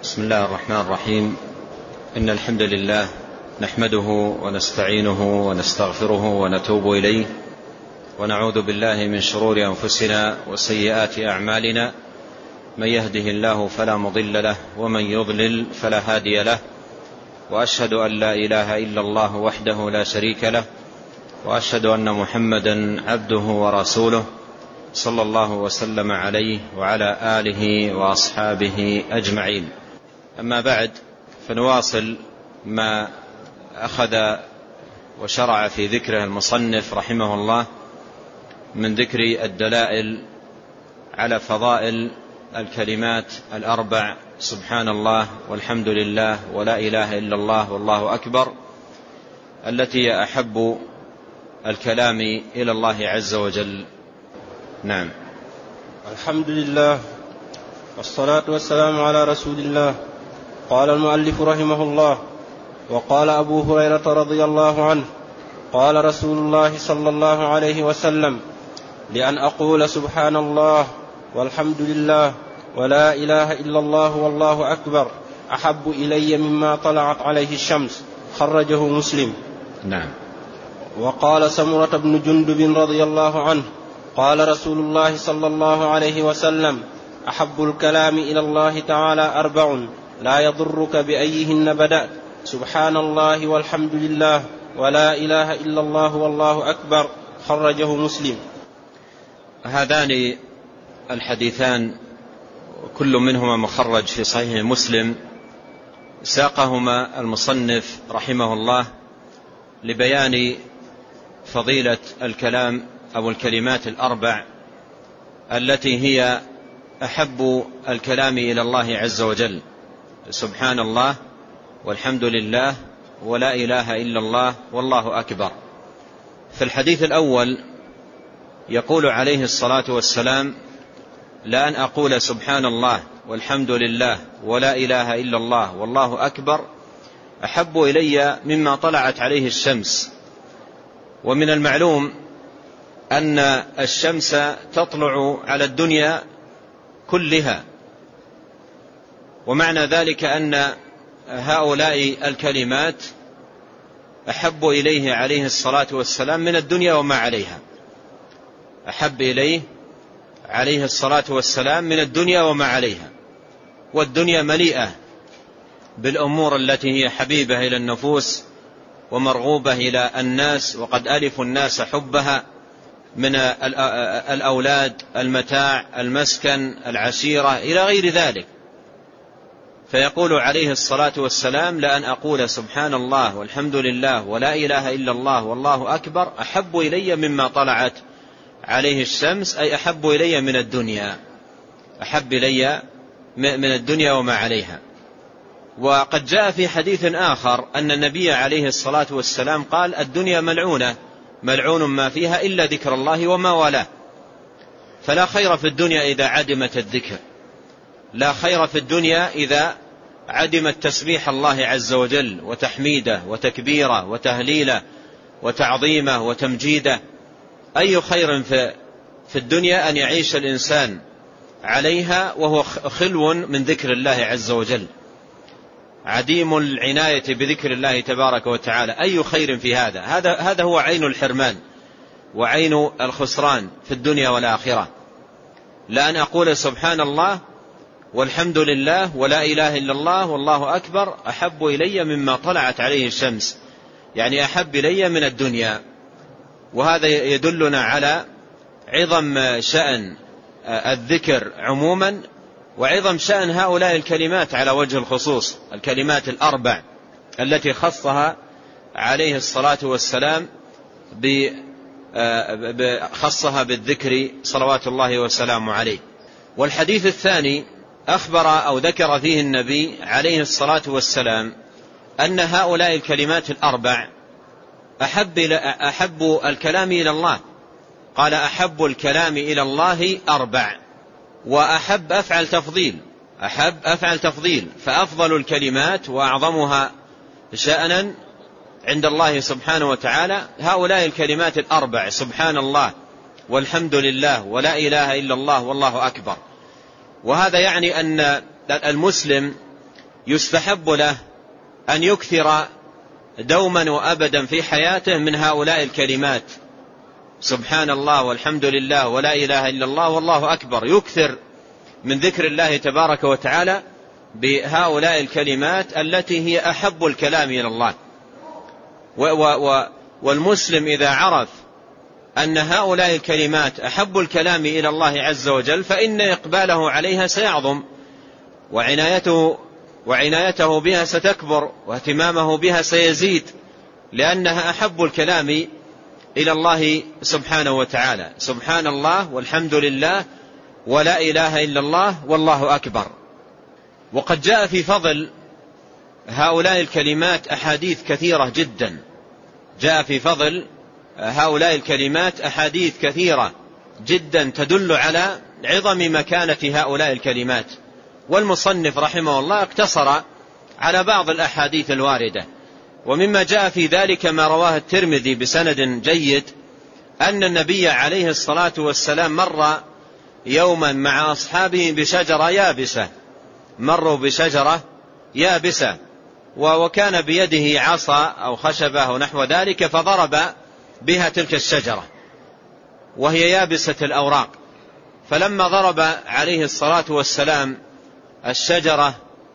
بسم الله الرحمن الرحيم. إن الحمد لله نحمده ونستعينه ونستغفره ونتوب إليه، ونعوذ بالله من شرور أنفسنا وسيئات أعمالنا. من يهده الله فلا مضل له، ومن يضلل فلا هادي له، وأشهد أن لا إله إلا الله وحده لا شريك له، وأشهد أن محمدا عبده ورسوله صلى الله وسلم عليه وعلى آله وأصحابه أجمعين. أما بعد، فنواصل ما أخذ وشرع في ذكره المصنف رحمه الله من ذكر الدلائل على فضائل الكلمات الأربع: سبحان الله والحمد لله ولا إله إلا الله والله أكبر، التي هي أحب الكلام إلى الله عز وجل. نعم. الحمد لله والصلاة والسلام على رسول الله. قال المؤلف رحمه الله: وقال أبو هريرة رضي الله عنه: قال رسول الله صلى الله عليه وسلم: لأن أقول سبحان الله والحمد لله ولا إله إلا الله والله أكبر أحب إلي مما طلعت عليه الشمس. خرجه مسلم. نعم. وقال سمرة بن جندب رضي الله عنه: قال رسول الله صلى الله عليه وسلم: أحب الكلام إلى الله تعالى أربع لا يضرك بأيهن بدأت: سبحان الله والحمد لله ولا إله إلا الله والله أكبر. خرجه مسلم. هذان الحديثان كل منهما مخرج في صحيح مسلم، ساقهما المصنف رحمه الله لبيان فضيلة الكلام أو الكلمات الأربع التي هي أحب الكلام إلى الله عز وجل: سبحان الله والحمد لله ولا إله إلا الله والله أكبر. في الحديث الأول يقول عليه الصلاة والسلام: لأن أقول سبحان الله والحمد لله ولا إله إلا الله والله أكبر أحب إلي مما طلعت عليه الشمس. ومن المعلوم أن الشمس تطلع على الدنيا كلها، ومعنى ذلك أن هؤلاء الكلمات أحب إليه عليه الصلاة والسلام من الدنيا وما عليها. أحب إليه عليه الصلاة والسلام من الدنيا وما عليها، والدنيا مليئة بالأمور التي هي حبيبة إلى النفوس ومرغوبة إلى الناس، وقد ألفوا الناس حبها من الأولاد، المتاع، المسكن، العشيرة، إلى غير ذلك. فيقول عليه الصلاة والسلام: لأن أقول سبحان الله والحمد لله ولا إله إلا الله والله أكبر أحب إلي مما طلعت عليه الشمس، أي أحب إلي من الدنيا، أحب إلي من الدنيا وما عليها. وقد جاء في حديث آخر أن النبي عليه الصلاة والسلام قال: الدنيا ملعونة، ملعون ما فيها إلا ذكر الله وما والاه. فلا خير في الدنيا إذا عدمت الذكر، لا خير في الدنيا إذا عدمت تسبيح الله عز وجل وتحميده وتكبيره وتهليله وتعظيمه وتمجيده. أي خير في الدنيا أن يعيش الإنسان عليها وهو خلو من ذكر الله عز وجل، عديم العناية بذكر الله تبارك وتعالى. أي خير في هذا؟ هذا هو عين الحرمان وعين الخسران في الدنيا والآخرة. لأن أقول سبحان الله والحمد لله ولا إله إلا الله والله أكبر أحب إلي مما طلعت عليه الشمس، يعني أحب إلي من الدنيا. وهذا يدلنا على عظم شأن الذكر عموما، وعظم شأن هؤلاء الكلمات على وجه الخصوص، الكلمات الأربع التي خصها عليه الصلاة والسلام خصها بالذكر صلوات الله وسلامه عليه. والحديث الثاني أخبر أو ذكر فيه النبي عليه الصلاة والسلام أن هؤلاء الكلمات الأربع أحب الكلام إلى الله. قال: أحب الكلام إلى الله أربع. وأحب أفعل تفضيل، أحب أفعل تفضيل، فأفضل الكلمات وأعظمها شأنا عند الله سبحانه وتعالى هؤلاء الكلمات الأربع: سبحان الله والحمد لله ولا إله إلا الله والله أكبر. وهذا يعني أن المسلم يستحب له أن يكثر دوما وأبدا في حياته من هؤلاء الكلمات: سبحان الله والحمد لله ولا إله إلا الله والله أكبر. يكثر من ذكر الله تبارك وتعالى بهؤلاء الكلمات التي هي أحب الكلام إلى الله. والمسلم إذا عرف أن هؤلاء الكلمات أحب الكلام إلى الله عز وجل فإن إقباله عليها سيعظم، وعنايته بها ستكبر، واهتمامه بها سيزيد، لأنها أحب الكلام إلى الله سبحانه وتعالى: سبحان الله والحمد لله ولا إله إلا الله والله أكبر. وقد جاء في فضل هؤلاء الكلمات أحاديث كثيرة جدا، جاء في فضل هؤلاء الكلمات أحاديث كثيرة جدا تدل على عظم مكانة هؤلاء الكلمات. والمصنف رحمه الله اقتصر على بعض الأحاديث الواردة. ومما جاء في ذلك ما رواه الترمذي بسند جيد أن النبي عليه الصلاة والسلام مر يوما مع أصحابه بشجرة يابسة، مروا بشجرة يابسة، وكان بيده عصا أو خشبة أو نحو ذلك، فضرب بها تلك الشجرة وهي يابسة الأوراق. فلما ضرب عليه الصلاة والسلام الشجرة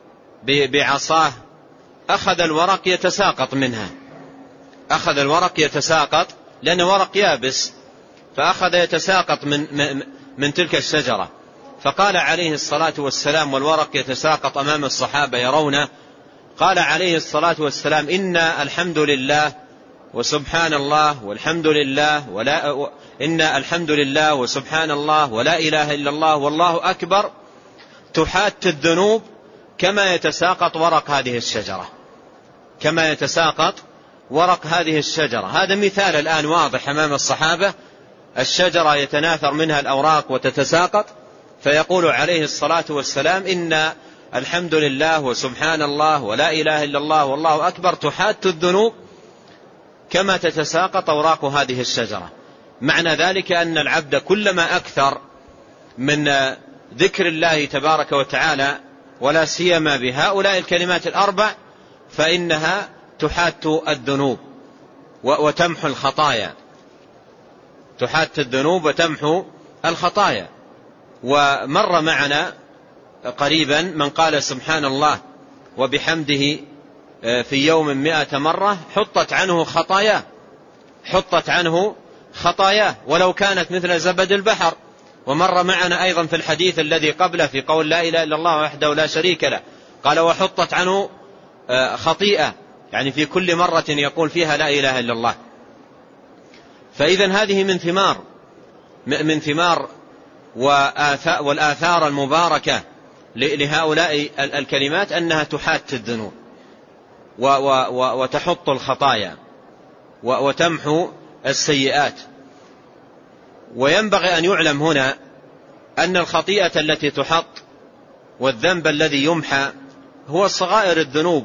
بعصاه أخذ الورق يتساقط منها، أخذ الورق يتساقط لأنه ورق يابس، فأخذ يتساقط من تلك الشجرة. فقال عليه الصلاة والسلام والورق يتساقط أمام الصحابة يرونه، قال عليه الصلاة والسلام: إن الحمد لله وسبحان الله والحمد لله إن الحمد لله وسبحان الله ولا إله إلا الله والله أكبر تحات الذنوب كما يتساقط ورق هذه الشجرة، كما يتساقط ورق هذه الشجرة. هذا مثال الآن واضح أمام الصحابة: الشجرة يتناثر منها الأوراق وتتساقط، فيقول عليه الصلاة والسلام: إن الحمد لله وسبحان الله ولا إله إلا الله والله أكبر تحات الذنوب كما تتساقط أوراق هذه الشجرة. معنى ذلك أن العبد كلما أكثر من ذكر الله تبارك وتعالى ولا سيما بهؤلاء الكلمات الأربع فإنها تحات الذنوب وتمحو الخطايا، تحات الذنوب وتمحو الخطايا. ومر معنا قريبا من قال سبحان الله وبحمده في يوم 100 مرة حطت عنه خطاياه، حطت عنه خطاياه ولو كانت مثل زبد البحر. ومر معنا أيضا في الحديث الذي قبله في قول لا إله إلا الله وحده لا شريك له قال: وحطت عنه خطيئة، يعني في كل مرة يقول فيها لا إله إلا الله. فإذن هذه من ثمار والآثار المباركة لهؤلاء الكلمات أنها تحات الذنوب وتحط الخطايا وتمحو السيئات. وينبغي أن يعلم هنا أن الخطيئة التي تحط والذنب الذي يمحى هو صغائر الذنوب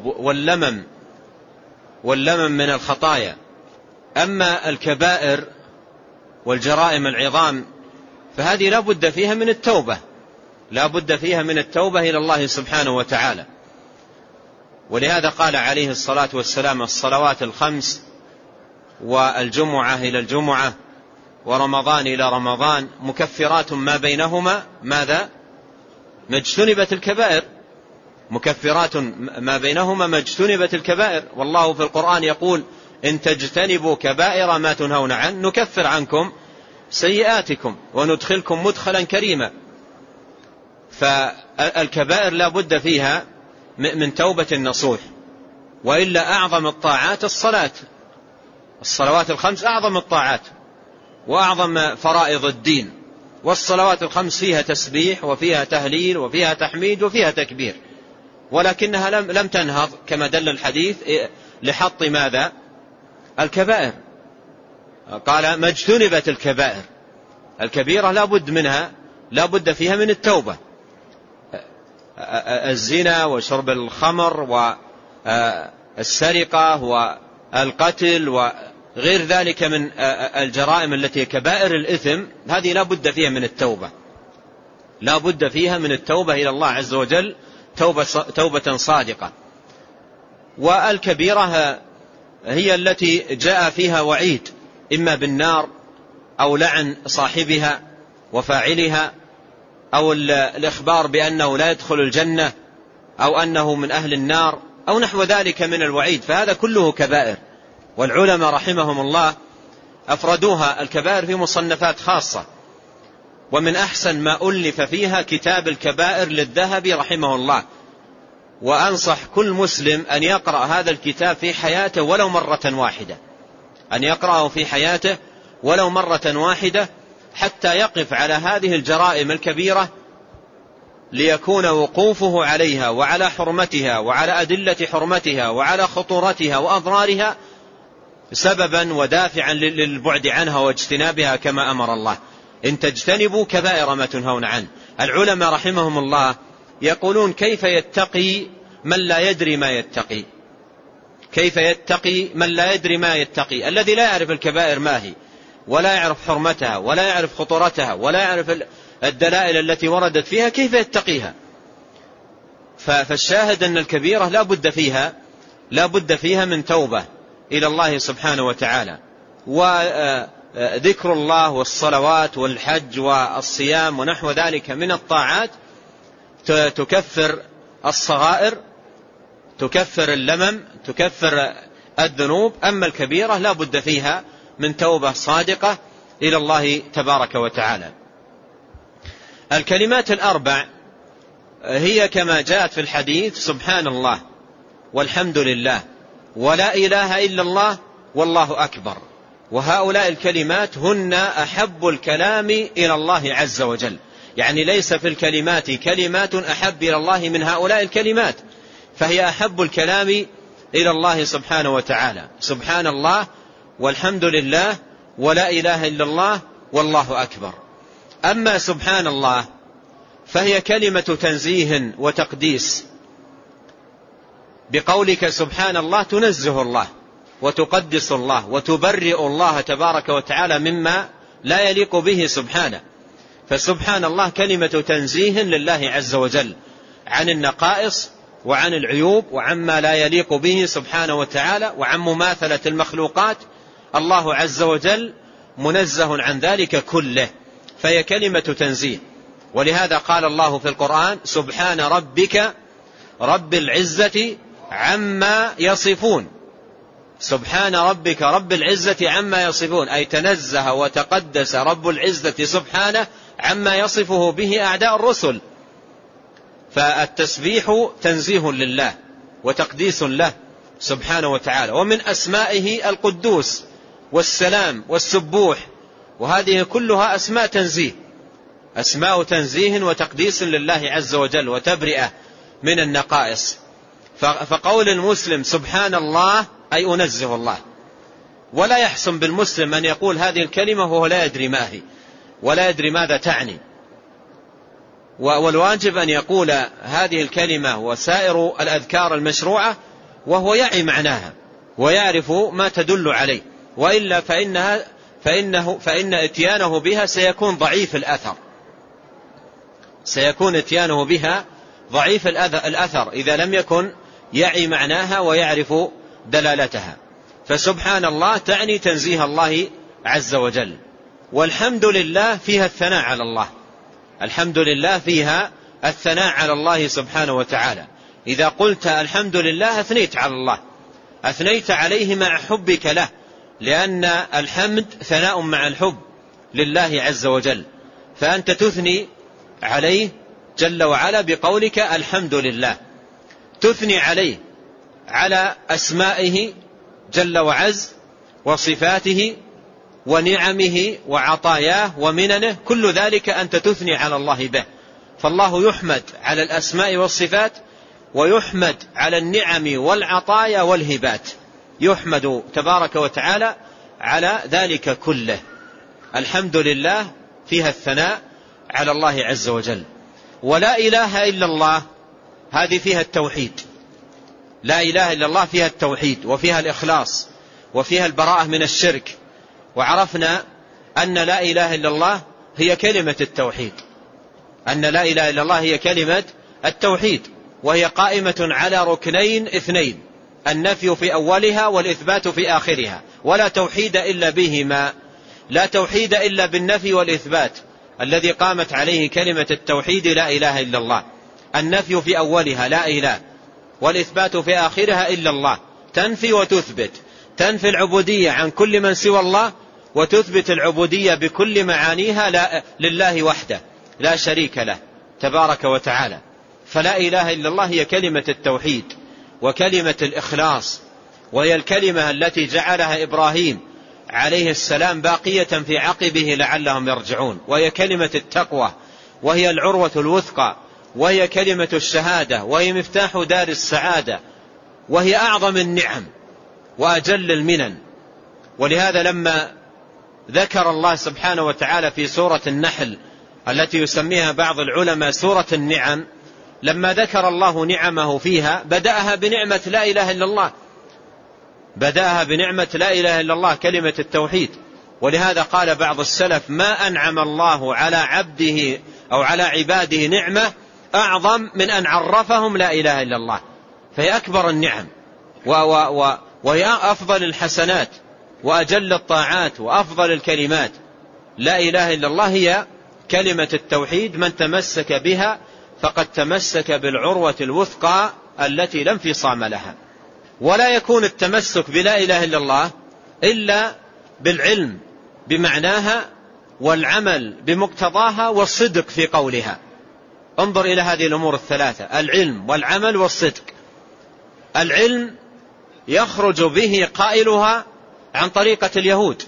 واللمم من الخطايا. أما الكبائر والجرائم العظام فهذه لا بد فيها من التوبة، لا بد فيها من التوبة إلى الله سبحانه وتعالى. ولهذا قال عليه الصلاة والسلام: الصلوات الخمس والجمعة إلى الجمعة ورمضان إلى رمضان مكفرات ما بينهما ماذا؟ ما اجتنبت الكبائر، مكفرات ما بينهما ما اجتنبت الكبائر. والله في القرآن يقول: إن تجتنبوا كبائر ما تنهون عنه نكفر عنكم سيئاتكم وندخلكم مدخلا كريما. فالكبائر لا بد فيها من توبة النصوح، وإلا أعظم الطاعات الصلوات الخمس أعظم الطاعات وأعظم فرائض الدين. والصلوات الخمس فيها تسبيح وفيها تهليل وفيها تحميد وفيها تكبير، ولكنها لم تنهض كما دل الحديث لحط ماذا؟ الكبائر. قال: ما اجتنبت الكبائر، الكبيرة لا بد منها، لا بد فيها من التوبة. الزنا وشرب الخمر والسرقة والقتل وغير ذلك من الجرائم التي كبائر الإثم هذه لا بد فيها من التوبة، لا بد فيها من التوبة إلى الله عز وجل توبة صادقة. والكبيرة هي التي جاء فيها وعيد إما بالنار أو لعن صاحبها وفاعلها أو الإخبار بأنه لا يدخل الجنة أو أنه من أهل النار أو نحو ذلك من الوعيد، فهذا كله كبائر. والعلماء رحمهم الله أفردوها الكبائر في مصنفات خاصة، ومن أحسن ما ألف فيها كتاب الكبائر للذهبي رحمه الله. وأنصح كل مسلم أن يقرأ هذا الكتاب في حياته ولو مرة واحدة، أن يقرأه في حياته ولو مرة واحدة حتى يقف على هذه الجرائم الكبيرة، ليكون وقوفه عليها وعلى حرمتها وعلى أدلة حرمتها وعلى خطورتها وأضرارها سببا ودافعا للبعد عنها واجتنابها كما أمر الله. إن تجتنبوا كبائر ما تنهون عنه. العلماء رحمهم الله يقولون كيف يتقي من لا يدري ما يتقي؟ كيف يتقي من لا يدري ما يتقي؟ الذي لا يعرف الكبائر ما هي ولا يعرف حرمتها ولا يعرف خطورتها ولا يعرف الدلائل التي وردت فيها، كيف يتقيها؟ فالشاهد أن الكبيرة لا بد فيها من توبة إلى الله سبحانه وتعالى، وذكر الله والصلوات والحج والصيام ونحو ذلك من الطاعات تكفر الصغائر، تكفر اللمم، تكفر الذنوب. أما الكبيرة لا بد فيها من توبة صادقة إلى الله تبارك وتعالى. الكلمات الأربع هي كما جاءت في الحديث: سبحان الله والحمد لله ولا إله إلا الله والله أكبر. وهؤلاء الكلمات هن أحب الكلام إلى الله عز وجل، يعني ليس في الكلمات كلمات أحب إلى الله من هؤلاء الكلمات، فهي أحب الكلام إلى الله سبحانه وتعالى. سبحان الله والحمد لله ولا إله إلا الله والله أكبر. أما سبحان الله فهي كلمة تنزيه وتقديس، بقولك سبحان الله تنزه الله وتقدس الله وتبرئ الله تبارك وتعالى مما لا يليق به سبحانه. فسبحان الله كلمة تنزيه لله عز وجل عن النقائص وعن العيوب وعما لا يليق به سبحانه وتعالى وعن مماثلة المخلوقات. الله عز وجل منزه عن ذلك كله، فهي كلمة تنزيه. ولهذا قال الله في القرآن: سبحان ربك رب العزة عما يصفون. سبحان ربك رب العزة عما يصفون، أي تنزه وتقدس رب العزة سبحانه عما يصفه به أعداء الرسل. فالتسبيح تنزيه لله وتقديس له سبحانه وتعالى. ومن أسمائه القدوس والسلام والسبوح، وهذه كلها أسماء تنزيه، أسماء تنزيه وتقديس لله عز وجل وتبرئة من النقائص. فقول المسلم سبحان الله أي أنزه الله، ولا يحسن بالمسلم أن يقول هذه الكلمة وهو لا يدري ما هي ولا يدري ماذا تعني. والواجب أن يقول هذه الكلمة وسائر الأذكار المشروعة وهو يعي معناها ويعرف ما تدل عليه، وإلا فإن اتيانه بها سيكون ضعيف الأثر، سيكون اتيانه بها ضعيف الأثر إذا لم يكن يعي معناها ويعرف دلالتها. فسبحان الله تعني تنزيه الله عز وجل. والحمد لله فيها الثناء على الله، الحمد لله فيها الثناء على الله سبحانه وتعالى. إذا قلت الحمد لله أثنيت على الله، أثنيت عليه مع حبك له، لأن الحمد ثناء مع الحب لله عز وجل، فأنت تثني عليه جل وعلا بقولك الحمد لله، تثني عليه على أسمائه جل وعز وصفاته ونعمه وعطاياه ومننه، كل ذلك أنت تثني على الله به. فالله يحمد على الأسماء والصفات، ويحمد على النعم والعطايا والهبات، يحمد تبارك وتعالى على ذلك كله. الحمد لله فيها الثناء على الله عز وجل. ولا إله إلا الله هذه فيها التوحيد، لا إله إلا الله فيها التوحيد وفيها الإخلاص وفيها البراءة من الشرك. وعرفنا أن لا إله إلا الله هي كلمة التوحيد، أن لا إله إلا الله هي كلمة التوحيد. وهي قائمة على ركنين اثنين: النفي في أولها والإثبات في آخرها، ولا توحيد إلا بهما. لا توحيد إلا بالنفي والإثبات الذي قامت عليه كلمة التوحيد لا إله إلا الله. النفي في أولها لا إله، والإثبات في آخرها إلا الله. تنفي وتثبت، تنفي العبودية عن كل من سوى الله، وتثبت العبودية بكل معانيها لله وحده لا شريك له تبارك وتعالى. فلا إله إلا الله هي كلمة التوحيد وكلمة الإخلاص، وهي الكلمة التي جعلها إبراهيم عليه السلام باقية في عقبه لعلهم يرجعون، وهي كلمة التقوى، وهي العروة الوثقى، وهي كلمة الشهادة، وهي مفتاح دار السعادة، وهي أعظم النعم وأجل المنن. ولهذا لما ذكر الله سبحانه وتعالى في سورة النحل التي يسميها بعض العلماء سورة النعم، لما ذكر الله نعمه فيها بدأها بنعمة لا إله إلا الله، بدأها بنعمة لا إله إلا الله، كلمة التوحيد. ولهذا قال بعض السلف: ما أنعم الله على عبده أو على عباده نعمة أعظم من أن عرفهم لا إله إلا الله. فهي أكبر النعم وهي أفضل الحسنات وأجل الطاعات وأفضل الكلمات. لا إله إلا الله هي كلمة التوحيد، من تمسك بها فقد تمسك بالعروة الوثقى التي لا انفصام لها. ولا يكون التمسك بلا إله إلا الله إلا بالعلم بمعناها والعمل بمقتضاها والصدق في قولها. انظر إلى هذه الأمور الثلاثة: العلم والعمل والصدق. العلم يخرج به قائلها عن طريقة اليهود،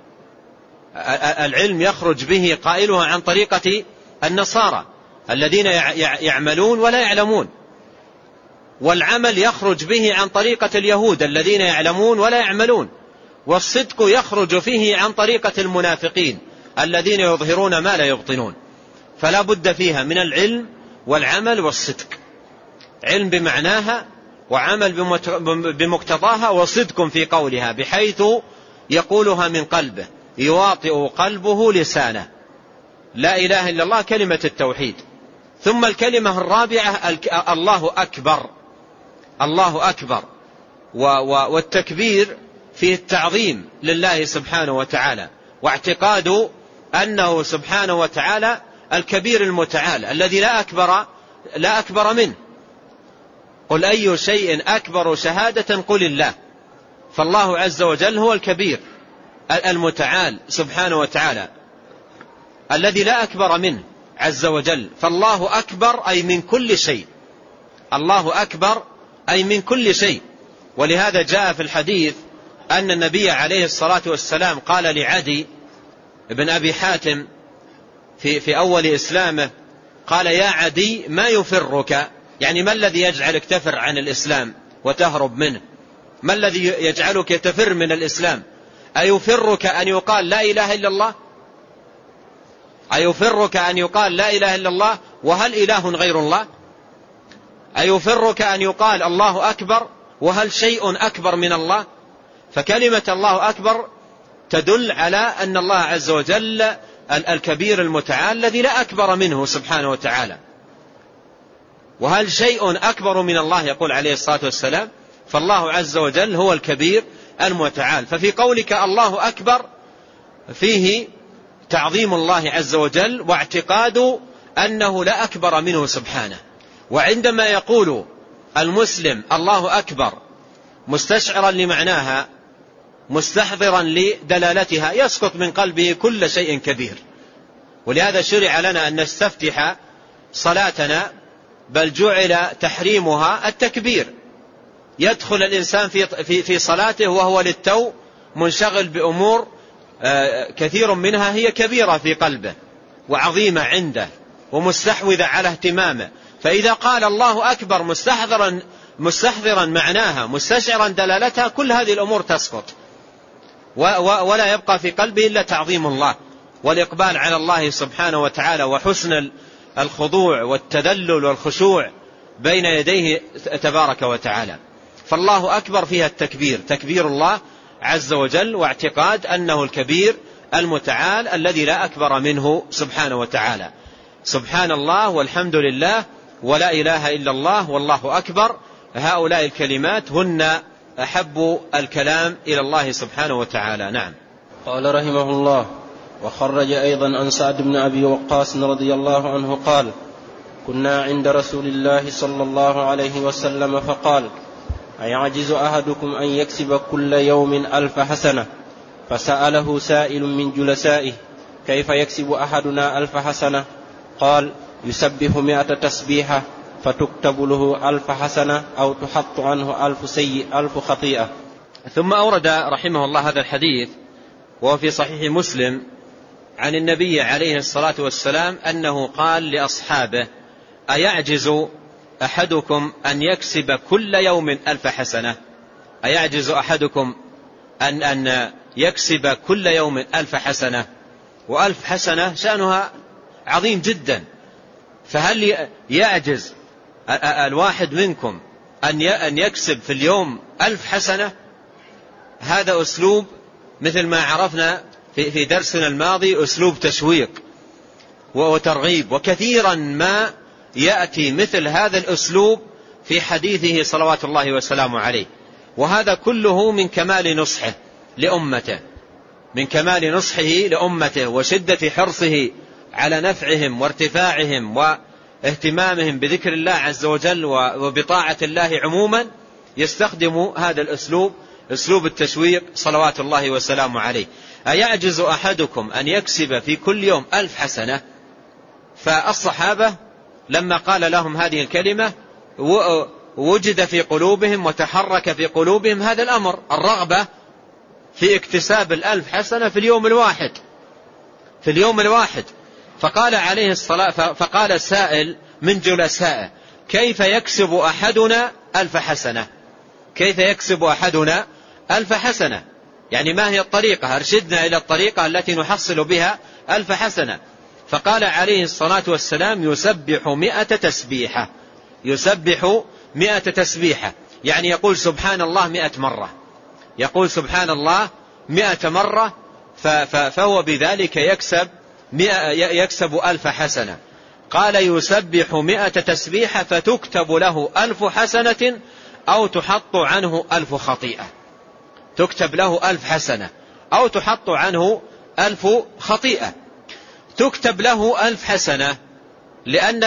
العلم يخرج به قائلها عن طريقة النصارى الذين يعملون ولا يعلمون، والعمل يخرج به عن طريقة اليهود الذين يعلمون ولا يعملون، والصدق يخرج فيه عن طريقة المنافقين الذين يظهرون ما لا يبطنون. فلا بد فيها من العلم والعمل والصدق، علم بمعناها وعمل بمقتضاها وصدق في قولها بحيث يقولها من قلبه يواطئ قلبه لسانه. لا إله إلا الله كلمة التوحيد. ثم الكلمة الرابعة الله أكبر. الله أكبر، والتكبير فيه التعظيم لله سبحانه وتعالى، واعتقاد أنه سبحانه وتعالى الكبير المتعال الذي لا أكبر منه. قل أي شيء أكبر شهادة قل الله. فالله عز وجل هو الكبير المتعال سبحانه وتعالى الذي لا أكبر منه عز وجل. فالله أكبر أي من كل شيء، الله أكبر أي من كل شيء. ولهذا جاء في الحديث أن النبي عليه الصلاة والسلام قال لعدي بن أبي حاتم في أول إسلامه، قال: يا عدي ما يفرك، يعني ما الذي يجعلك تفر عن الإسلام وتهرب منه؟ ما الذي يجعلك تفر من الإسلام؟ أيفرك أن يقال لا إله إلا الله؟ أيفرك أن يقال لا إله إلا الله وهل إله غير الله؟ أيفرك أن يقال الله أكبر وهل شيء أكبر من الله؟ فكلمة الله أكبر تدل على أن الله عز وجل الكبير المتعال الذي لا أكبر منه سبحانه وتعالى. وهل شيء أكبر من الله؟ يقول عليه الصلاة والسلام. فالله عز وجل هو الكبير المتعال. ففي قولك الله أكبر فيه تعظيم الله عز وجل واعتقاد أنه لا أكبر منه سبحانه. وعندما يقول المسلم الله أكبر مستشعرا لمعناها مستحضرا لدلالتها يسقط من قلبه كل شيء كبير. ولهذا شرع لنا أن نستفتح صلاتنا، بل جعل تحريمها التكبير. يدخل الإنسان في صلاته وهو للتو منشغل بأمور كثير منها هي كبيرة في قلبه وعظيمة عنده ومستحوذة على اهتمامه. فإذا قال الله أكبر مستحضرا معناها مستشعرا دلالتها كل هذه الأمور تسقط، ولا يبقى في قلبه إلا تعظيم الله والإقبال على الله سبحانه وتعالى وحسن الخضوع والتذلل والخشوع بين يديه تبارك وتعالى. فالله أكبر فيها التكبير، تكبير الله عز وجل واعتقاد أنه الكبير المتعال الذي لا أكبر منه سبحانه وتعالى. سبحان الله والحمد لله ولا إله إلا الله والله أكبر، هؤلاء الكلمات هن أحب الكلام إلى الله سبحانه وتعالى. نعم. قال رحمه الله: وخرج أيضا عن سعد بن أبي وقاص رضي الله عنه قال: كنا عند رسول الله صلى الله عليه وسلم فقال: أيعجز أحدكم أن يكسب كل يوم 1000 حسنة؟ فسأله سائل من جلسائه: كيف يكسب أحدنا 1000 حسنة؟ قال: يسبح 100 تسبيحة فتكتب له 1000 حسنة أو تحط عنه 1000 خطيئة. ثم أورد رحمه الله هذا الحديث وهو في صحيح مسلم عن النبي عليه الصلاة والسلام أنه قال لأصحابه: أيعجز أحدكم أن يكسب كل يوم 1000 حسنة؟ أيعجز أحدكم أن يكسب كل يوم 1000 حسنة؟ و1000 حسنة شأنها عظيم جدا، فهل يعجز الواحد منكم أن يكسب في اليوم 1000 حسنة؟ هذا أسلوب مثل ما عرفنا في درسنا الماضي، أسلوب تشويق وترغيب، وكثيرا ما يأتي مثل هذا الأسلوب في حديثه صلوات الله وسلامه عليه. وهذا كله من كمال نصحه لأمته، من كمال نصحه لأمته وشدة حرصه على نفعهم وارتفاعهم واهتمامهم بذكر الله عز وجل وبطاعة الله عموما. يستخدم هذا الأسلوب، أسلوب التشويق صلوات الله وسلامه عليه. أيعجز أحدكم أن يكسب في كل يوم 1000 حسنة؟ فالصحابة لما قال لهم هذه الكلمة وجد في قلوبهم وتحرك في قلوبهم هذا الأمر، الرغبة في اكتساب 1000 حسنة في اليوم الواحد. فقال عليه الصلاة، فقال سائل من جلسائه: كيف يكسب أحدنا 1000 حسنة؟ كيف يكسب أحدنا 1000 حسنة؟ يعني ما هي الطريقة؟ أرشدنا إلى الطريقة التي نحصل بها 1000 حسنة. فقال عليه الصلاة والسلام: يسبح 100 تسبيحة. يسبح 100 تسبيحة، يعني يقول سبحان الله 100 مرة، يقول سبحان الله 100 مرة، فهو بذلك يكسب 1000 حسنة. قال: يسبح 100 تسبيحة فتكتب له 1000 حسنة أو تحط عنه 1000 خطيئة. تكتب له 1000 حسنة أو تحط عنه 1000 خطيئة. تكتب له 1000 حسنة لأن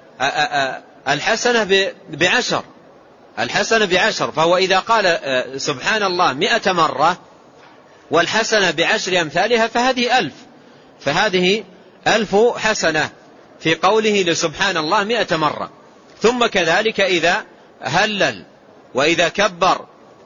الحسنة ب10، الحسنة ب10، فهو إذا قال سبحان الله 100 مرة والحسنة ب10 أمثالها فهذه 1000، فهذه 1000 حسنة في قوله لسبحان الله 100 مرة. ثم كذلك إذا هلل وإذا كبر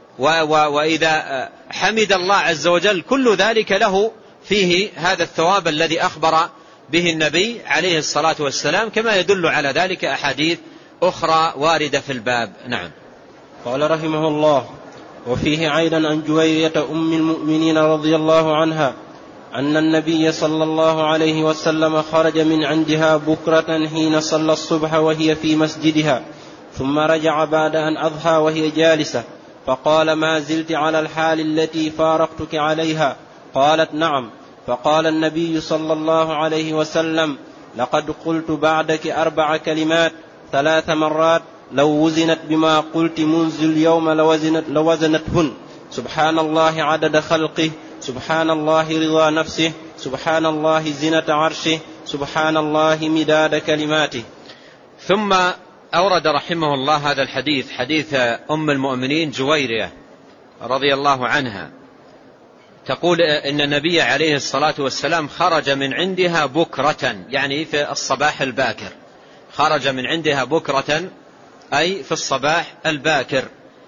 وإذا حمد الله عز وجل، كل ذلك له فيه هذا الثواب الذي أخبر به النبي عليه الصلاة والسلام، كما يدل على ذلك أحاديث أخرى واردة في الباب. نعم. قال رحمه الله: وفيه أيضا عن جويرية أم المؤمنين رضي الله عنها أن النبي صلى الله عليه وسلم خرج من عندها بكرة حين صلى الصبح وهي في مسجدها، ثم رجع بعد أن أضحى وهي جالسة، فقال: ما زلت على الحال التي فارقتك عليها؟ قالت: نعم. فقال النبي صلى الله عليه وسلم: لقد قلت بعدك 4 كلمات 3 مرات لو وزنت بما قلت منذ اليوم لوزنتهن: سبحان الله عدد خلقه، سبحان الله رضا نفسه، سبحان الله زنة عرشه، سبحان الله مداد كلماته. ثم أورد رحمه الله هذا الحديث، حديث أم المؤمنين جويرية رضي الله عنها، تقول إن النبي عليه الصلاة والسلام خرج من عندها بكرة، يعني في الصباح الباكر. خرج من عندها بكرة أي في الصباح الباكر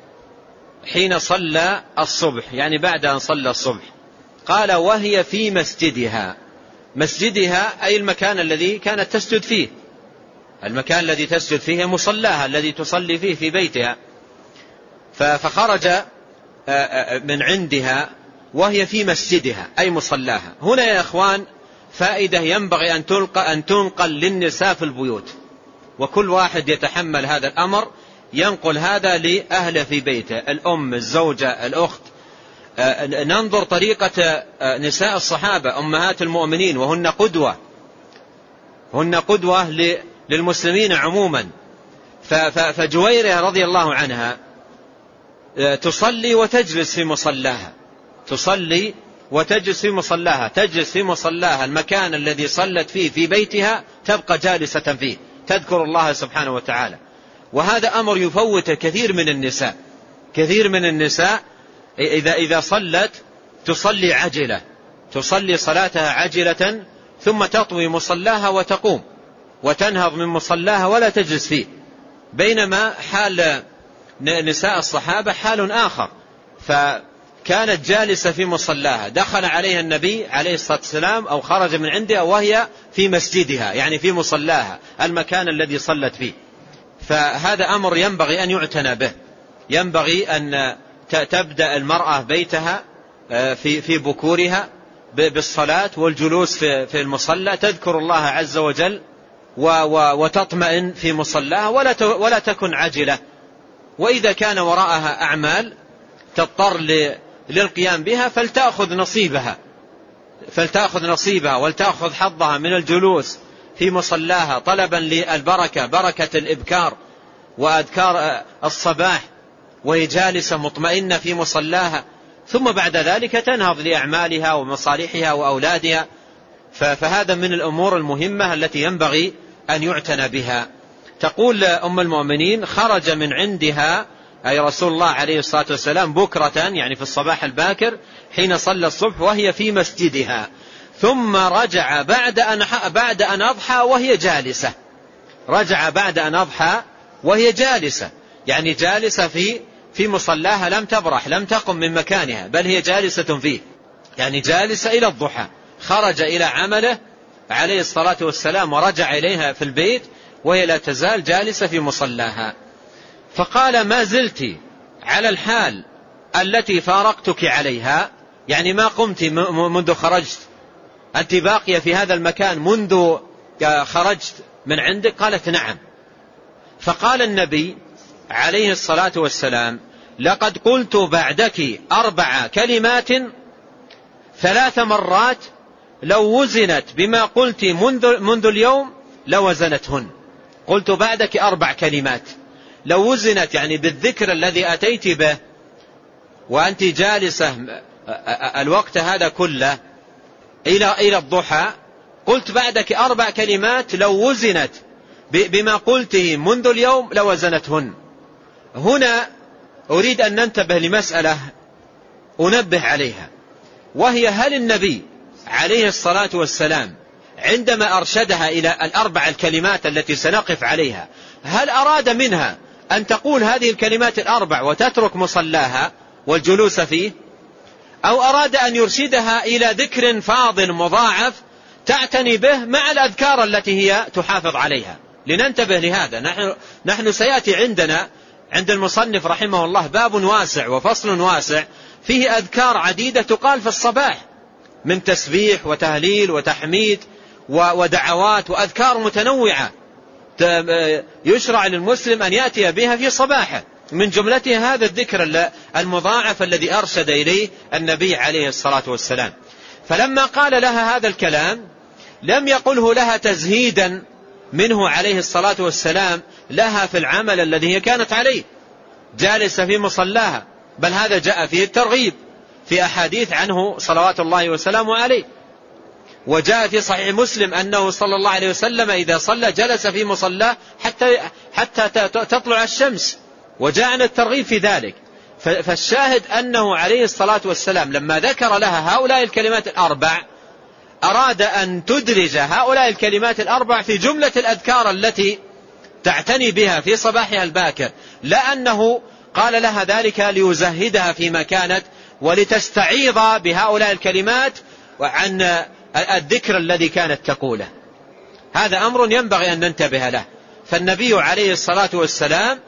حين صلى الصبح، يعني بعد أن صلى الصبح. قال: وهي في مسجدها. مسجدها أي المكان الذي كانت تسجد فيه، المكان الذي تسجد فيه مصلاها الذي تصلي فيه في بيتها. فخرج من عندها وهي في مسجدها أي مصلاها. هنا يا إخوان فائدة ينبغي أن تنقل للنساء في البيوت، وكل واحد يتحمل هذا الأمر، ينقل هذا لأهله في بيته، الأم، الزوجة، الأخت. ننظر طريقة نساء الصحابة أمهات المؤمنين، وهن قدوة، هن قدوة للمسلمين عموما، فجويرية رضي الله عنها تصلي وتجلس في مصلاها، تصلي وتجلس في مصلاها، تجلس في مصلاها المكان الذي صلت فيه في بيتها، تبقى جالسة فيه تذكر الله سبحانه وتعالى. وهذا أمر يفوت كثير من النساء. كثير من النساء إذا صلت تصلي عجلة، تصلي صلاتها عجلة ثم تطوي مصلاها وتقوم وتنهض من مصلاها ولا تجلس فيه. بينما حال نساء الصحابة حال آخر، فكانت جالسة في مصلاها، دخل عليها النبي عليه الصلاة والسلام أو خرج من عندها وهي في مسجدها، يعني في مصلاها المكان الذي صلت فيه. فهذا أمر ينبغي أن يعتنى به. ينبغي أن تبدأ المرأة بيتها في بكورها بالصلاة والجلوس في المصلى، تذكر الله عز وجل وتطمئن في مصلاها ولا تكن عجلة. وإذا كان وراءها أعمال تضطر للقيام بها فلتأخذ نصيبها ولتأخذ حظها من الجلوس في مصلاها طلبا للبركة، بركة الإبكار وأذكار الصباح، وهي جالسة مطمئنة في مصلاها، ثم بعد ذلك تنهض لأعمالها ومصالحها وأولادها. فهذا من الأمور المهمة التي ينبغي أن يعتنى بها. تقول أم المؤمنين: خرج من عندها أي رسول الله عليه الصلاة والسلام بكرة، يعني في الصباح الباكر حين صلى الصبح وهي في مسجدها، ثم رجع بعد أن أضحى وهي جالسة. رجع بعد أن أضحى وهي جالسة، يعني جالسة في مصلاها، لم تبرح، لم تقم من مكانها، بل هي جالسة فيه، يعني جالسة إلى الضحى. خرج إلى عمله عليه الصلاة والسلام ورجع إليها في البيت وهي لا تزال جالسة في مصلاها. فقال: ما زلت على الحال التي فارقتك عليها، يعني ما قمت منذ خرجت، أنت باقية في هذا المكان منذ خرجت من عندك؟ قالت: نعم. فقال النبي عليه الصلاة والسلام: لقد قلت بعدك 4 كلمات 3 مرات لو وزنت بما قلت منذ اليوم لوزنتهن. قلت بعدك 4 كلمات لو وزنت، يعني بالذكر الذي أتيت به وأنت جالسة الوقت هذا كله إلى الضحى، قلت بعدك 4 كلمات لو وزنت بما قلته منذ اليوم لوزنتهن. هنا أريد أن ننتبه لمسألة أنبه عليها، وهي: هل النبي عليه الصلاة والسلام عندما أرشدها إلى 4 الكلمات التي سنقف عليها، هل أراد منها أن تقول هذه الكلمات 4 وتترك مصلاها والجلوس فيه، أو أراد أن يرشدها إلى ذكر فاضل مضاعف تعتني به مع الأذكار التي هي تحافظ عليها؟ لننتبه لهذا. نحن سيأتي عندنا عند المصنف رحمه الله باب واسع وفصل واسع فيه أذكار عديدة تقال في الصباح من تسبيح وتهليل وتحميد ودعوات وأذكار متنوعة يشرع للمسلم أن يأتي بها في صباحه، من جملتها هذا الذكر المضاعف الذي أرشد إليه النبي عليه الصلاة والسلام. فلما قال لها هذا الكلام لم يقله لها تزهيدا منه عليه الصلاة والسلام لها في العمل الذي هي كانت عليه جالسة في مصلاها، بل هذا جاء فيه الترغيب في أحاديث عنه صلوات الله وسلامه عليه. وجاء في صحيح مسلم أنه صلى الله عليه وسلم إذا صلى جلس في مصلاه حتى تطلع الشمس، وجاء عن الترغيب في ذلك. فالشاهد أنه عليه الصلاة والسلام لما ذكر لها هؤلاء الكلمات 4 أراد أن تدرج هؤلاء الكلمات 4 في جملة الأذكار التي تعتني بها في صباحها الباكر، لا أنه قال لها ذلك ليزهدها فيما كانت ولتستعيض بهؤلاء الكلمات عن الذكر الذي كانت تقوله. هذا أمر ينبغي أن ننتبه له. فالنبي عليه الصلاة والسلام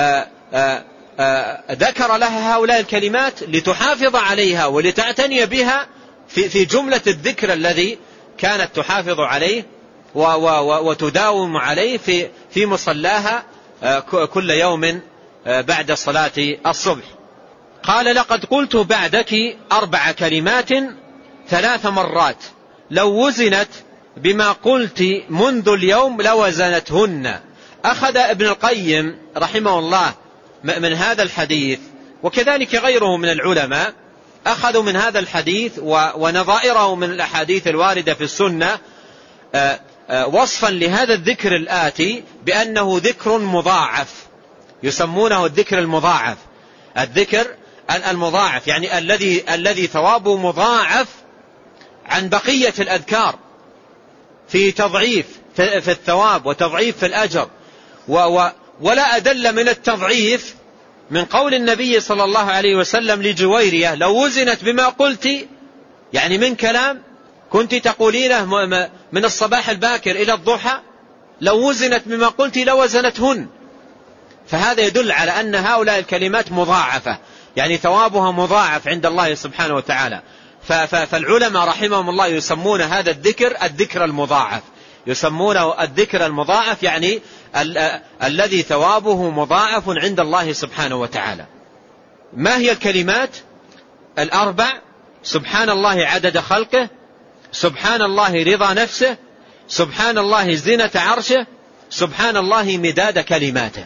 ذكر لها هؤلاء الكلمات لتحافظ عليها ولتعتني بها في جملة الذكر الذي كانت تحافظ عليه وتداوم عليه في مصلاها كل يوم بعد صلاة الصبح. قال: لقد قلت بعدك 4 كلمات 3 مرات لو وزنت بما قلت منذ اليوم لوزنتهن، أخذ ابن القيم رحمه الله من هذا الحديث، وكذلك غيره من العلماء أخذوا من هذا الحديث ونظائره من الأحاديث الواردة في السنة وصفا لهذا الذكر الآتي بأنه ذكر مضاعف، يسمونه الذكر المضاعف. الذكر المضاعف يعني الذي ثوابه مضاعف عن بقية الأذكار، في تضعيف في الثواب وتضعيف في الأجر. ولا أدل من التضعيف من قول النبي صلى الله عليه وسلم لجويرية: لو وزنت بما قلت، يعني من كلام كنت تقولينه من الصباح الباكر إلى الضحى، لو وزنت بما قلت لوزنتهن. فهذا يدل على أن هؤلاء الكلمات مضاعفة، يعني ثوابها مضاعف عند الله سبحانه وتعالى. فالعلماء رحمهم الله يسمون هذا الذكر المضاعف، يسمونه الذكر المضاعف، يعني الذي ثوابه مضاعف عند الله سبحانه وتعالى. ما هي الكلمات الأربع؟ سبحان الله عدد خلقه، سبحان الله رضا نفسه، سبحان الله زينة عرشه، سبحان الله مداد كلماته.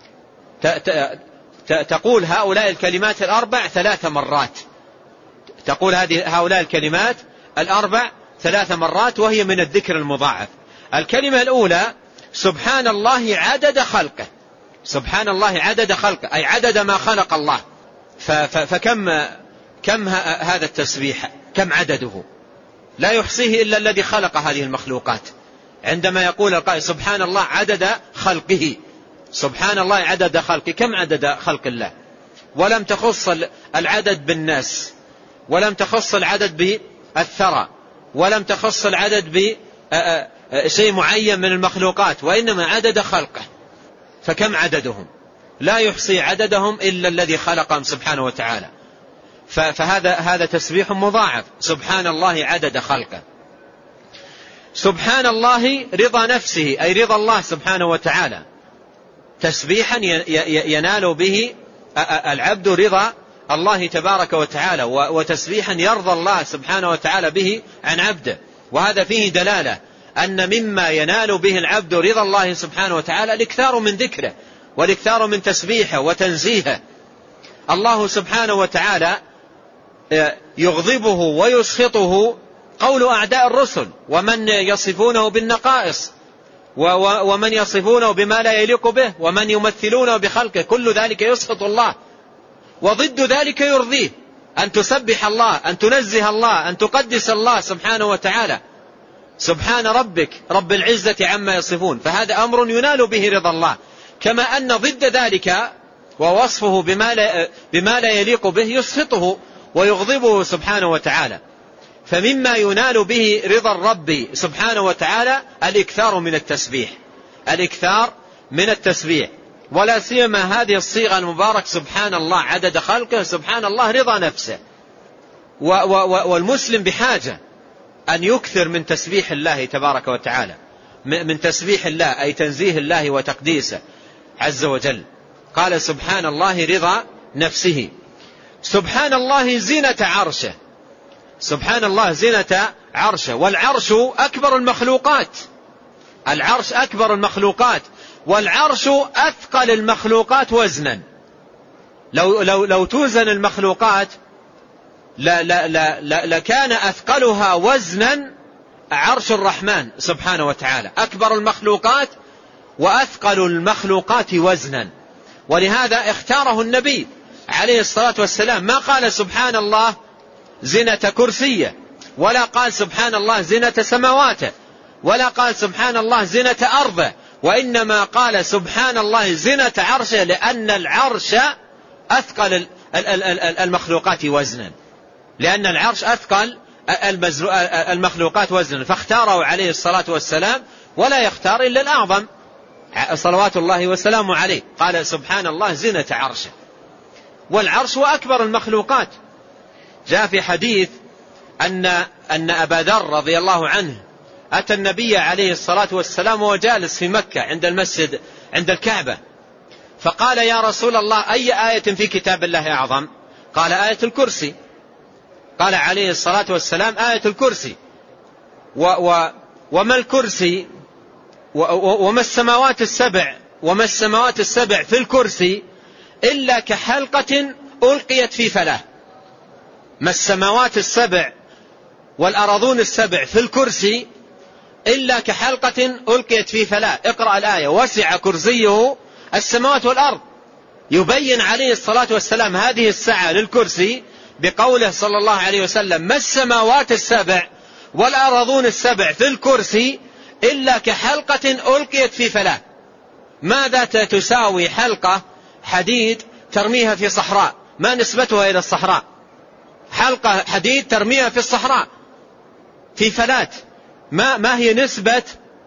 تقول هؤلاء الكلمات الأربع 3 مرات، تقول هؤلاء الكلمات الأربع 3 مرات، وهي من الذكر المضاعف. الكلمة الأولى سبحان الله عدد خلقه، سبحان الله عدد خلقه أي عدد ما خلق الله. كم هذا التسبيح، كم عدده؟ لا يحصيه إلا الذي خلق هذه المخلوقات. عندما يقول القائل سبحان الله عدد خلقه، سبحان الله عدد خلقه، كم عدد خلق الله؟ ولم تخص العدد بالناس، ولم تخص العدد بالثرى، ولم تخص العدد بشيء معين من المخلوقات، وإنما عدد خلقه. فكم عددهم؟ لا يحصي عددهم إلا الذي خلقهم سبحانه وتعالى. فهذا تسبيح مضاعف، سبحان الله عدد خلقه. سبحان الله رضا نفسه أي رضا الله سبحانه وتعالى، تسبيحا ينال به العبد رضا الله تبارك وتعالى، وتسبيحا يرضى الله سبحانه وتعالى به عن عبده. وهذا فيه دلالة أن مما ينال به العبد رضا الله سبحانه وتعالى الإكثار من ذكره والإكثار من تسبيحه وتنزيهه. الله سبحانه وتعالى يغضبه ويسخطه قول أعداء الرسل، ومن يصفونه بالنقائص، ومن يصفونه بما لا يليق به، ومن يمثلونه بخلقه، كل ذلك يسخط الله. وضد ذلك يرضيه، أن تسبح الله، أن تنزه الله، أن تقدس الله سبحانه وتعالى. سبحان ربك رب العزة عما يصفون، فهذا أمر ينال به رضا الله. كما أن ضد ذلك ووصفه بما لا يليق به يسخطه ويغضبه سبحانه وتعالى. فمما ينال به رضا الرب سبحانه وتعالى الإكثار من التسبيح، الإكثار من التسبيح، ولا سيما هذه الصيغة المبارك سبحان الله عدد خلقه، سبحان الله رضا نفسه. والمسلم بحاجة أن يكثر من تسبيح الله تبارك وتعالى، من تسبيح الله أي تنزيه الله وتقديسه عز وجل. قال سبحان الله رضا نفسه، سبحان الله زينة عرشه، سبحان الله زينة عرشه. والعرش أكبر المخلوقات، العرش أكبر المخلوقات، والعرش أثقل المخلوقات وزنا. لو توزن المخلوقات لكان أثقلها وزنا عرش الرحمن سبحانه وتعالى، أكبر المخلوقات وأثقل المخلوقات وزنا. ولهذا اختاره النبي عليه الصلاة والسلام، ما قال سبحان الله زينة كرسيه، ولا قال سبحان الله زينة سماواته، ولا قال سبحان الله زينة أرضه، وإنما قال سبحان الله زينة عرشه، لأن العرش أثقل المخلوقات وزنا، لأن العرش أثقل المخلوقات وزنا، فاختاره عليه الصلاة والسلام، ولا يختار إلا الأعظم صلوات الله وسلامه عليه. قال سبحان الله زينة عرشه، والعرش أكبر المخلوقات. جاء في حديث أن أبا ذر رضي الله عنه أتى النبي عليه الصلاة والسلام وجالس في مكة عند المسجد عند الكعبة، فقال يا رسول الله أي آية في كتاب الله أعظم؟ قال آية الكرسي. قال عليه الصلاة والسلام آية الكرسي. وما الكرسي وما السماوات السبع وما السماوات السبع في الكرسي إلا كحلقة ألقيت في فلاة. ما السماوات السبع والأراضون السبع في الكرسي إلا كحلقة ألقيت في فلاة. اقرأ الآية: وسع كرسيه السماوات والأرض. يبين عليه الصلاة والسلام هذه السعة للكرسي بقوله صلى الله عليه وسلم: ما السماوات السبع والأراضون السبع في الكرسي إلا كحلقة ألقيت في فلاة. ماذا تساوي حلقة حديد ترميها في صحراء؟ ما نسبتها إلى الصحراء؟ حلقة حديد ترميها في الصحراء في فلاة، ما هي نسبة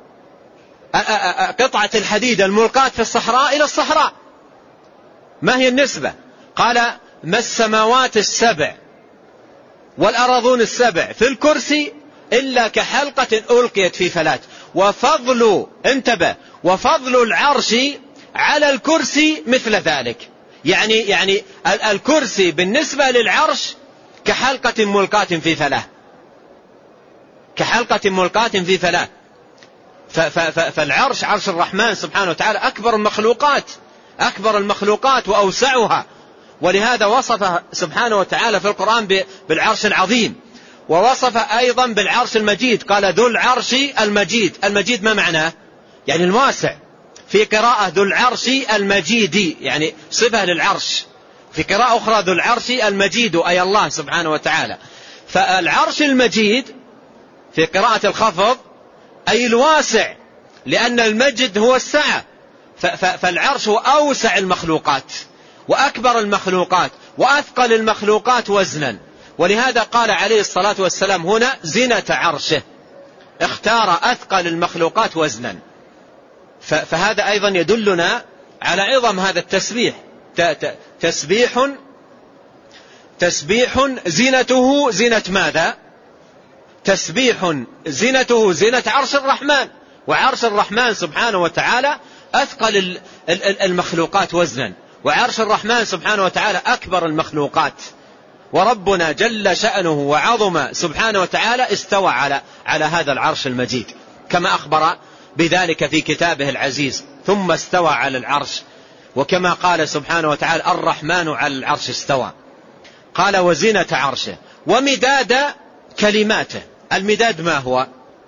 قطعة الحديد الملقاة في الصحراء إلى الصحراء؟ ما هي النسبة؟ قال: ما السماوات السبع والأراضون السبع في الكرسي إلا كحلقة ألقيت في فلاة. وفضل، انتبه، وفضل العرش على الكرسي مثل ذلك. يعني الكرسي بالنسبة للعرش كحلقة ملقاة في فلاة، كحلقة ملقاة في فلاة. فالعرش، عرش الرحمن سبحانه وتعالى، أكبر المخلوقات وأوسعها. ولهذا وصف سبحانه وتعالى في القرآن بالعرش العظيم، ووصف أيضا بالعرش المجيد. قال: ذو العرش المجيد. المجيد ما معناه؟ يعني الواسع. في قراءة ذو العرش المجيد، يعني صفة للعرش. في قراءة أخرى ذو العرش المجيد، أي الله سبحانه وتعالى. فالعرش المجيد في قراءة الخفض أي الواسع، لأن المجد هو السعة. فالعرش هو أوسع المخلوقات وأكبر المخلوقات وأثقل المخلوقات وزنا. ولهذا قال عليه الصلاة والسلام هنا: زنة عرشه. اختار أثقل المخلوقات وزنا. فهذا أيضا يدلنا على عظم هذا التسبيح. تسبيح زينته زينة ماذا؟ تسبيح زينته زينة عرش الرحمن. وعرش الرحمن سبحانه وتعالى أثقل المخلوقات وزنا، وعرش الرحمن سبحانه وتعالى أكبر المخلوقات. وربنا جل شأنه وعظم سبحانه وتعالى استوى على هذا العرش المجيد، كما أخبر بذلك في كتابه العزيز: ثم استوى على العرش. وكما قال سبحانه وتعالى: الرحمن على العرش استوى. قال: وزينة عرشه ومداد كلماته. المداد ما هو؟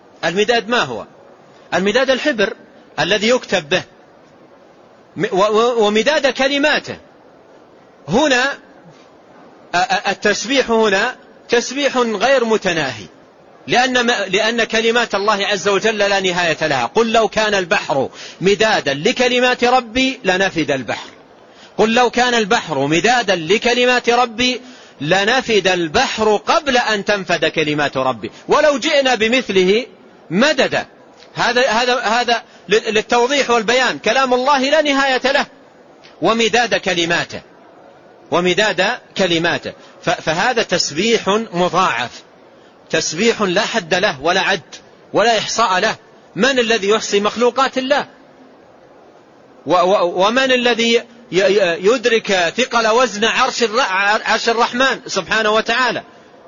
المداد الحبر الذي يكتب به. ومداد كلماته. هنا التسبيح هنا تسبيح غير متناهي، لأن كلمات الله عز وجل لا نهاية لها. قل لو كان البحر مدادا لكلمات ربي لنفد البحر. قل لو كان البحر مدادا لكلمات ربي لنفد البحر قبل أن تنفد كلمات ربي ولو جئنا بمثله مددا. هذا للتوضيح والبيان. كلام الله لا نهاية له. ومداد كلماته. فهذا تسبيح مضاعف، تسبيح لا حد له ولا عد ولا إحصاء له. من الذي يحصي مخلوقات الله؟ ومن الذي يدرك ثقل وزن عرش الرحمن سبحانه وتعالى؟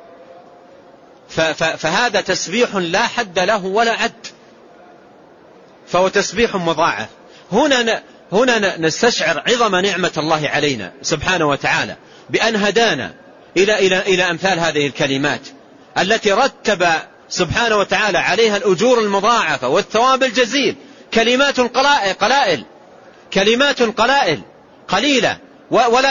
فهذا تسبيح لا حد له ولا عد، فهو تسبيح مضاعف. هنا نستشعر عظم نعمة الله علينا سبحانه وتعالى بأن هدانا إلى أمثال هذه الكلمات التي رتب سبحانه وتعالى عليها الأجور المضاعفة والثواب الجزيل. كلمات قلائل قليلة، ولا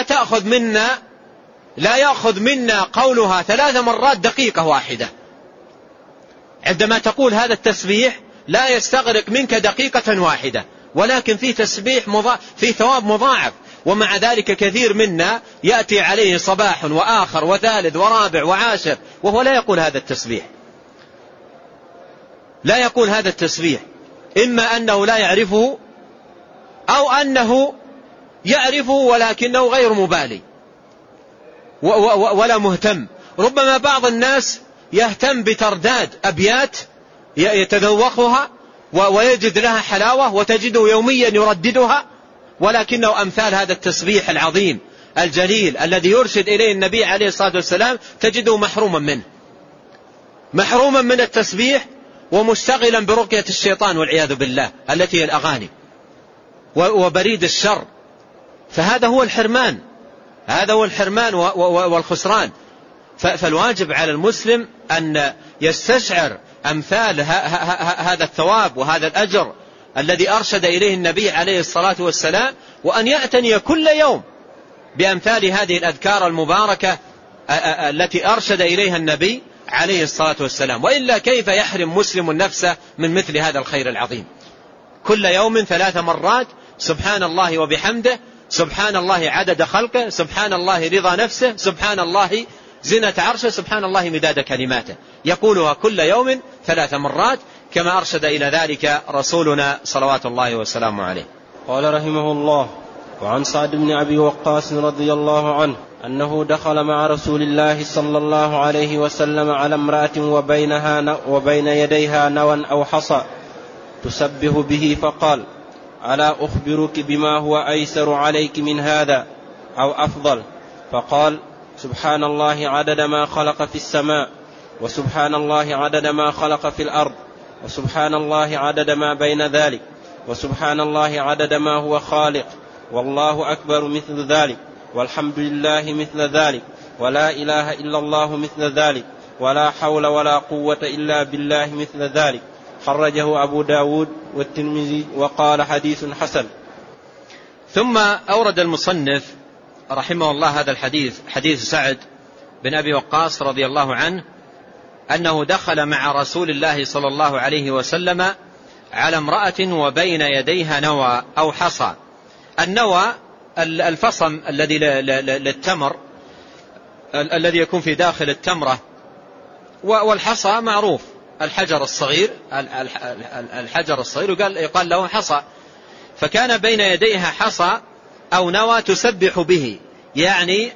يأخذ منا قولها 3 مرات دقيقة واحدة. عندما تقول هذا التسبيح لا يستغرق منك دقيقة واحدة، ولكن في تسبيح في ثواب مضاعف. ومع ذلك كثير منا يأتي عليه صباح وآخر وثالث ورابع وعاشر وهو لا يقول هذا التسبيح. إما أنه لا يعرفه أو أنه يعرفه ولكنه غير مبالي ولا مهتم. ربما بعض الناس يهتم بترداد أبيات يتذوقها ويجد لها حلاوة وتجده يوميا يرددها، ولكنه أمثال هذا التسبيح العظيم الجليل الذي يرشد إليه النبي عليه الصلاة والسلام تجده محروما من التسبيح ومشتغلا برقية الشيطان والعياذ بالله التي هي الأغاني. وبريد الشر، فهذا هو الحرمان، هذا هو الحرمان والخسران. فالواجب على المسلم أن يستشعر أمثال هذا الثواب وهذا الأجر الذي أرشد إليه النبي عليه الصلاة والسلام، وأن يأتني كل يوم بأمثال هذه الأذكار المباركة التي أرشد إليها النبي عليه الصلاة والسلام. وإلا كيف يحرم مسلم نفسه من مثل هذا الخير العظيم؟ كل يوم 3 مرات سبحان الله وبحمده، سبحان الله عدد خلقه، سبحان الله رضا نفسه، سبحان الله زنة عرشه، سبحان الله مداد كلماته، يقولها كل يوم 3 مرات كما أرشد إلى ذلك رسولنا صلوات الله وسلامه عليه. قال رحمه الله: وعن سعد بن أبي وقاص رضي الله عنه أنه دخل مع رسول الله صلى الله عليه وسلم على امرأة وبين يديها نوى أو حصى تسبه به، فقال: ألا أخبرك بما هو أيسر عليك من هذا أو أفضل؟ فقال: سبحان الله عدد ما خلق في السماء، وسبحان الله عدد ما خلق في الأرض، وسبحان الله عدد ما بين ذلك، وسبحان الله عدد ما هو خالق، والله أكبر مثل ذلك، والحمد لله مثل ذلك، ولا إله إلا الله مثل ذلك، ولا حول ولا قوة إلا بالله مثل ذلك. خرجه أبو داود والترمذي وقال حديث حسن. ثم أورد المصنف رحمه الله هذا الحديث، حديث سعد بن أبي وقاص رضي الله عنه أنه دخل مع رسول الله صلى الله عليه وسلم على امرأة وبين يديها نوى أو حصى. النوى الفصم الذي للتمر الذي يكون في داخل التمرة، والحصى معروف الحجر الصغير، الحجر الصغير يقال له حصى. فكان بين يديها حصى أو نوى تسبح به، يعني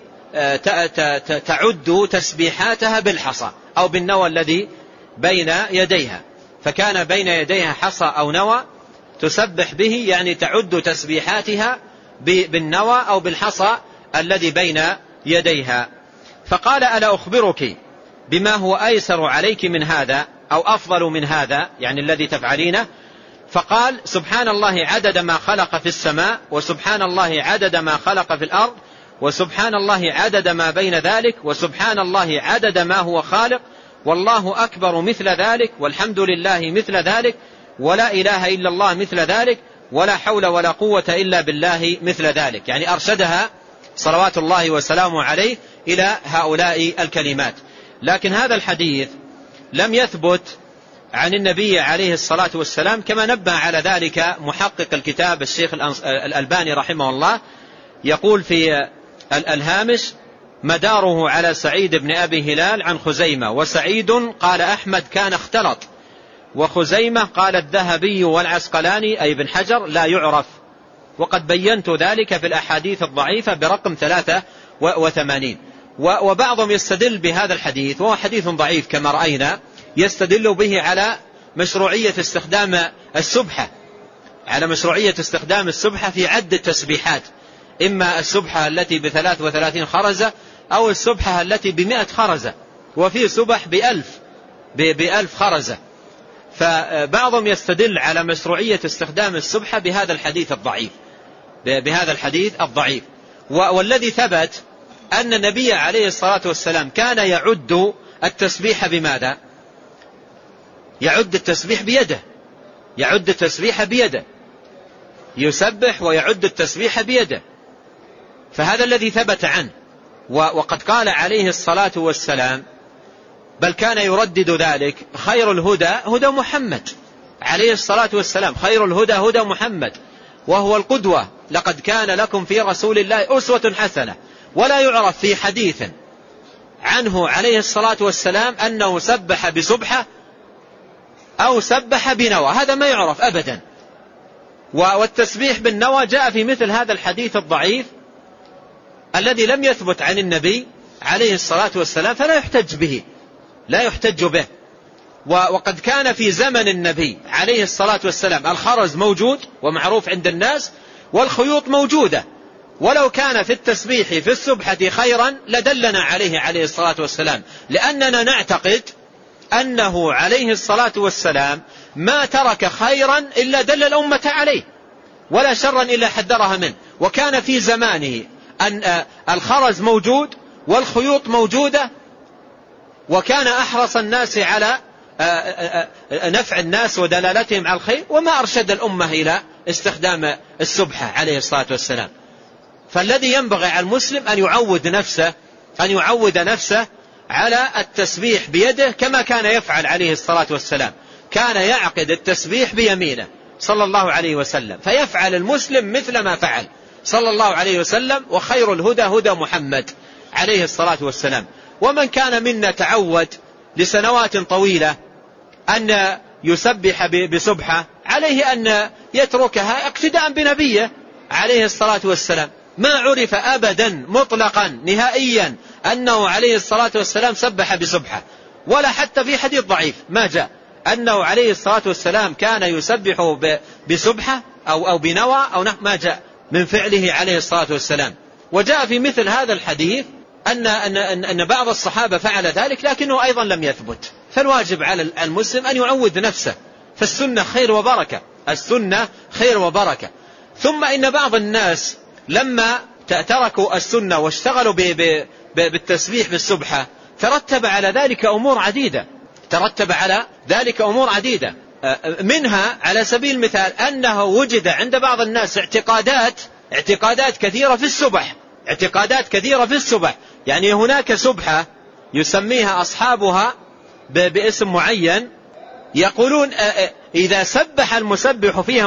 تعد تسبيحاتها بالحصى أو بالنوى الذي بين يديها. فكان بين يديها حصى أو نوى تسبح به، يعني تعد تسبيحاتها بالنوى أو بالحصى الذي بين يديها. فقال: ألا أخبرك بما هو أيسر عليك من هذا أو أفضل من هذا، يعني الذي تفعلينه؟ فقال: سبحان الله عدد ما خلق في السماء، وسبحان الله عدد ما خلق في الأرض، وسبحان الله عدد ما بين ذلك، وسبحان الله عدد ما هو خالق، والله أكبر مثل ذلك، والحمد لله مثل ذلك، ولا إله إلا الله مثل ذلك، ولا حول ولا قوة إلا بالله مثل ذلك. يعني أرشدها صلوات الله وسلامه عليه إلى هؤلاء الكلمات. لكن هذا الحديث لم يثبت عن النبي عليه الصلاة والسلام، كما نبه على ذلك محقق الكتاب الشيخ الألباني رحمه الله، يقول في الهامش: مداره على سعيد بن أبي هلال عن خزيمة، وسعيد قال أحمد كان اختلط، وخزيمة قال الذهبي والعسقلاني أي بن حجر لا يعرف، وقد بينت ذلك في الأحاديث الضعيفة برقم 83. وبعضهم يستدل بهذا الحديث، وهو حديث ضعيف كما رأينا، يستدل به على مشروعية استخدام السبحة، على مشروعية استخدام السبحة في عد التسبيحات، إما السبحة التي ب33 خرزة أو السبحة التي ب100 خرزة، وفي سبح ب1000 خرزة. فبعضهم يستدل على مشروعية استخدام السبحة بهذا الحديث الضعيف، والذي ثبت أن النبي عليه الصلاة والسلام كان يعد التسبيح بماذا؟ يعد التسبيح بيده، يسبح ويعد التسبيح بيده، فهذا الذي ثبت عنه. وقد قال عليه الصلاة والسلام، بل كان يردد ذلك: خير الهدى هدى محمد عليه الصلاة والسلام، خير الهدى هدى محمد، وهو القدوة، لقد كان لكم في رسول الله أسوة حسنة. ولا يعرف في حديث عنه عليه الصلاة والسلام أنه سبح بسبحة أو سبح بنوى، هذا ما يعرف أبدا. والتسبيح بالنوى جاء في مثل هذا الحديث الضعيف الذي لم يثبت عن النبي عليه الصلاة والسلام، فلا يحتج به. وقد كان في زمن النبي عليه الصلاة والسلام الخرز موجود ومعروف عند الناس، والخيوط موجودة، ولو كان في التسبيح في السبحة خيرا لدلنا عليه الصلاة والسلام، لأننا نعتقد أنه عليه الصلاة والسلام ما ترك خيرا إلا دل الأمة عليه، ولا شرا إلا حذرها منه. وكان في زمانه أن الخرز موجود والخيوط موجودة، وكان أحرص الناس على نفع الناس ودلالتهم على الخير، وما أرشد الأمة إلى استخدام السبحة عليه الصلاة والسلام. فالذي ينبغي على المسلم أن يعود نفسه على التسبيح بيده كما كان يفعل عليه الصلاة والسلام. كان يعقد التسبيح بيمينه صلى الله عليه وسلم، فيفعل المسلم مثل ما فعل صلى الله عليه وسلم. وخير الهدى هدى محمد عليه الصلاة والسلام. ومن كان منا تعود لسنوات طويلة أن يسبح بسبحة، عليه أن يتركها اقتداء بنبيه عليه الصلاة والسلام. ما عرف أبدا مطلقا نهائيا أنه عليه الصلاة والسلام سبح بسبحة، ولا حتى في حديث ضعيف ما جاء أنه عليه الصلاة والسلام كان يسبح بسبحة أو بنوى أو ما جاء من فعله عليه الصلاة والسلام. وجاء في مثل هذا الحديث أن بعض الصحابة فعل ذلك لكنه أيضا لم يثبت. فالواجب على المسلم أن يعود نفسه، فالسنة خير وبركة، السنة خير وبركة. ثم إن بعض الناس لما تركوا السنة واشتغلوا بالتسبيح بالسبحة ترتب على ذلك أمور عديدة. منها على سبيل المثال أنه وجد عند بعض الناس اعتقادات كثيرة في السبح. يعني هناك سبحة يسميها أصحابها باسم معين، يقولون إذا سبح المسبح فيها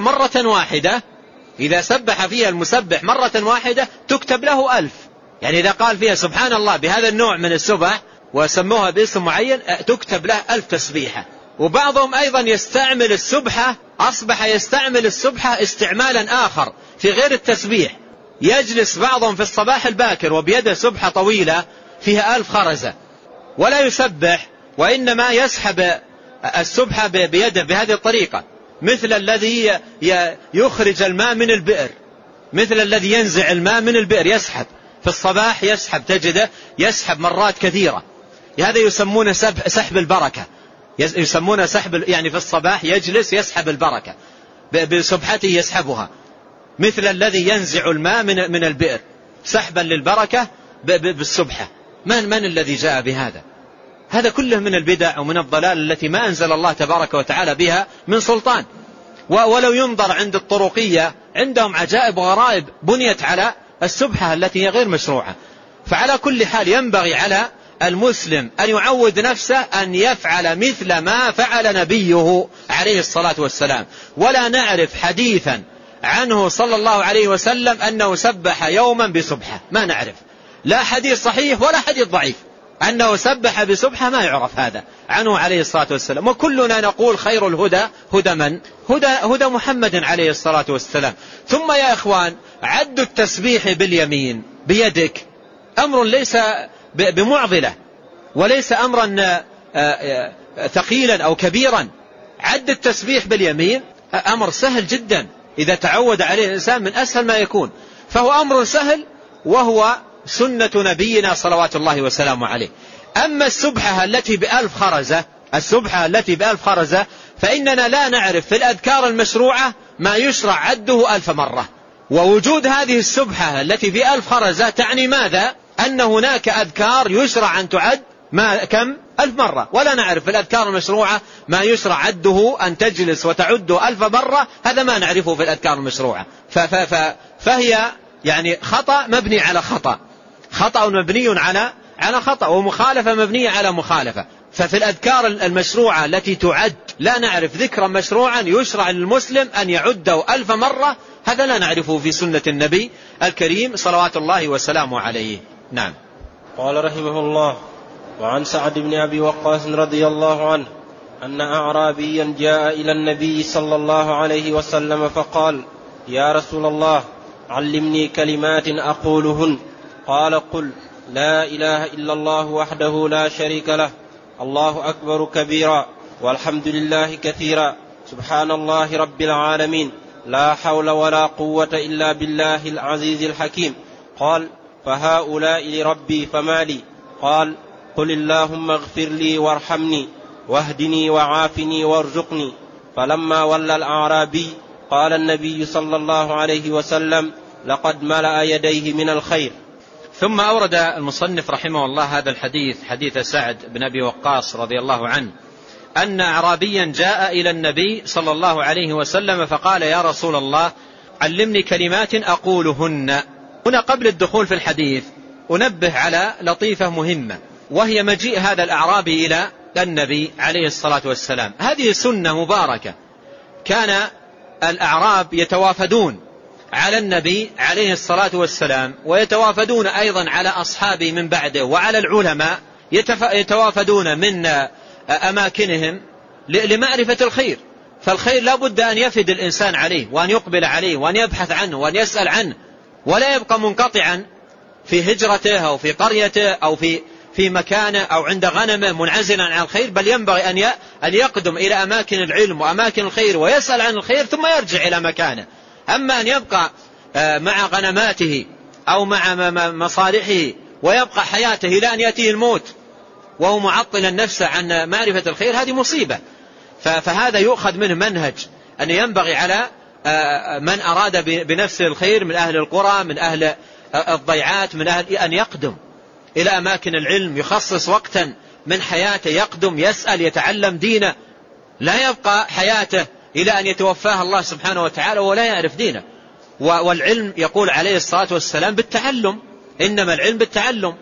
المسبح مرة واحدة تكتب له 1000. يعني إذا قال فيها سبحان الله بهذا النوع من السبح وسموها باسم معين تكتب له 1000 تسبيحة. وبعضهم أيضا أصبح يستعمل السبحة استعمالا آخر في غير التسبيح. يجلس بعضهم في الصباح الباكر وبيده سبحة طويلة فيها 1000 خرزة ولا يسبح، وإنما يسحب السبحة بيده بهذه الطريقة، مثل الذي يخرج الماء من البئر، مثل الذي ينزع الماء من البئر، يسحب في الصباح، تجده يسحب مرات كثيرة. هذا يسمونه سحب البركة، يسمونه يعني في الصباح يجلس يسحب البركة بسبحته يسحبها، مثل الذي ينزع الماء من البئر سحبا للبركة بالسبحة. من الذي جاء بهذا؟ هذا كله من البدع ومن الضلال التي ما أنزل الله تبارك وتعالى بها من سلطان. ولو ينظر عند الطرقية عندهم عجائب وغرائب بنيت على السبحة التي هي غير مشروعة. فعلى كل حال ينبغي على المسلم أن يعود نفسه أن يفعل مثل ما فعل نبيه عليه الصلاة والسلام. ولا نعرف حديثا عنه صلى الله عليه وسلم أنه سبح يوما بسبحة، ما نعرف، لا حديث صحيح ولا حديث ضعيف أنه سبح بسبحة، ما يعرف هذا عنه عليه الصلاة والسلام. وكلنا نقول خير الهدى هدى من؟ هدى محمد عليه الصلاة والسلام. ثم يا إخوان، عد التسبيح باليمين بيدك أمر ليس بمعضلة وليس أمرا ثقيلا أو كبيرا. عد التسبيح باليمين أمر سهل جدا، إذا تعود عليه الإنسان من أسهل ما يكون، فهو أمر سهل وهو سنة نبينا صلوات الله وسلامه عليه. أما السبحة التي ب1000 خرزة فإننا لا نعرف في الأذكار المشروعة ما يشرع عده 1000 مرة. ووجود هذه السبحة التي ب1000 خرزة تعني ماذا؟ أن هناك أذكار يشرع أن تعد كم 1000 مرة، ولا نعرف في الأذكار المشروعة ما يشرع عده أن تجلس وتعده 1000 مرة. هذا ما نعرفه في الأذكار المشروعة. فهي يعني خطأ مبني على خطأ مبني على خطأ، ومخالفة مبنية على مخالفة. ففي الأذكار المشروعة التي تعد لا نعرف ذكرا مشروعا يشرع للمسلم أن يعده 1000 مرة، هذا لا نعرفه في سنة النبي الكريم صلوات الله وسلامه عليه. نعم. قال رحمه الله: وعن سعد بن أبي وقاص رضي الله عنه أن أعرابيا جاء إلى النبي صلى الله عليه وسلم فقال: يا رسول الله، علمني كلمات أقولهن. قال: قل لا إله إلا الله وحده لا شريك له، الله أكبر كبيرا، والحمد لله كثيرا، سبحان الله رب العالمين، لا حول ولا قوة إلا بالله العزيز الحكيم. قال: فهؤلاء لربي فما لي؟ قال: قل اللهم اغفر لي وارحمني واهدني وعافني وارزقني. فلما ولى الأعرابي فقال النبي صلى الله عليه وسلم: لقد ملأ يديه من الخير. ثم أورد المصنف رحمه الله هذا الحديث، حديث سعد بن أبي وقاص رضي الله عنه أن أعرابيا جاء إلى النبي صلى الله عليه وسلم فقال: يا رسول الله علمني كلمات أقولهن. هنا قبل الدخول في الحديث أنبه على لطيفة مهمة، وهي مجيء هذا الأعرابي إلى النبي عليه الصلاة والسلام. هذه سنة مباركة، كان الأعراب يتوافدون على النبي عليه الصلاة والسلام، ويتوافدون أيضا على أصحابه من بعده، وعلى العلماء يتوافدون من أماكنهم لمعرفة الخير. فالخير لا بد أن يفد الإنسان عليه، وأن يقبل عليه، وأن يبحث عنه، وأن يسأل عنه، ولا يبقى منقطعا في هجرته أو في قريته أو في مكانه أو عند غنمه منعزلا عن الخير، بل ينبغي أن يقدم إلى أماكن العلم وأماكن الخير ويسأل عن الخير ثم يرجع إلى مكانه. أما أن يبقى مع غنماته أو مع مصالحه ويبقى حياته إلى أن يأتيه الموت وهو معطلا نفسه عن معرفة الخير، هذه مصيبة. فهذا يؤخذ منه منهج أن ينبغي على من أراد بنفسه الخير من أهل القرى، من أهل الضيعات، من أهل أن يقدم إلى أماكن العلم، يخصص وقتا من حياته يقدم يسأل يتعلم دينه، لا يبقى حياته إلى أن يتوفاه الله سبحانه وتعالى ولا يعرف دينه. والعلم يقول عليه الصلاة والسلام بالتعلم، إنما العلم بالتعلم،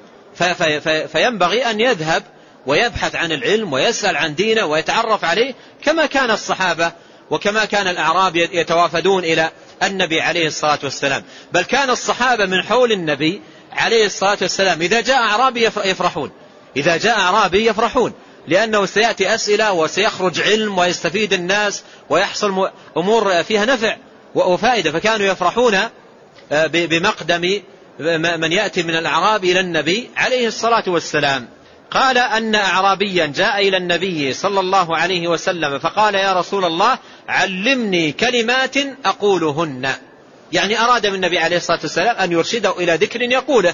فينبغي أن يذهب ويبحث عن العلم ويسأل عن دينه ويتعرف عليه، كما كان الصحابة وكما كان الأعراب يتوافدون إلى النبي عليه الصلاة والسلام. بل كان الصحابة من حول النبي عليه الصلاة والسلام إذا جاء أعرابي يفرحون، إذا جاء أعرابي يفرحون، لأنه سيأتي أسئلة وسيخرج علم ويستفيد الناس ويحصل أمور فيها نفع وفائدة. فكانوا يفرحون بمقدم من يأتي من الأعراب إلى النبي عليه الصلاة والسلام. قال أن أعرابيا جاء إلى النبي صلى الله عليه وسلم فقال: يا رسول الله علمني كلمات أقولهن. يعني أراد من النبي عليه الصلاة والسلام أن يرشده إلى ذكر يقوله،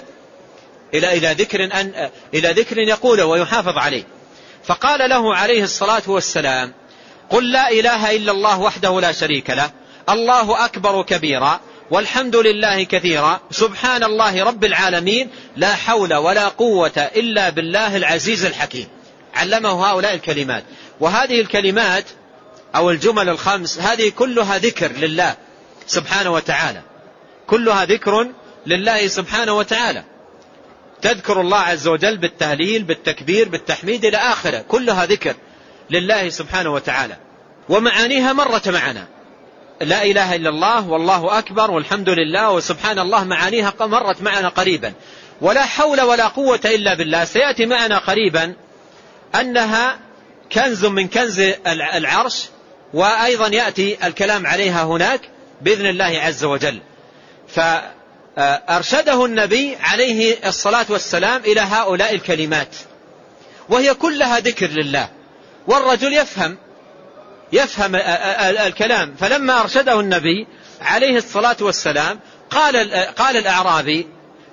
إلى ذكر يقوله ويحافظ عليه. فقال له عليه الصلاة والسلام: قل لا إله إلا الله وحده لا شريك له، الله أكبر كبيرا، والحمد لله كثيرا، سبحان الله رب العالمين، لا حول ولا قوة إلا بالله العزيز الحكيم. علمه هؤلاء الكلمات. وهذه الكلمات أو الجمل الخمس هذه كلها ذكر لله سبحانه وتعالى، كلها ذكر لله سبحانه وتعالى. تذكر الله عز وجل بالتهليل بالتكبير بالتحميد إلى آخره، كلها ذكر لله سبحانه وتعالى، ومعانيها مرت معنا. لا إله إلا الله والله أكبر والحمد لله وسبحان الله، معانيها مرت معنا قريبا. ولا حول ولا قوة إلا بالله سيأتي معنا قريبا أنها كنز من كنز العرش، وأيضا يأتي الكلام عليها هناك بإذن الله عز وجل. فأرشده النبي عليه الصلاة والسلام إلى هؤلاء الكلمات، وهي كلها ذكر لله، والرجل يفهم الكلام. فلما أرشده النبي عليه الصلاة والسلام قال الأعرابي: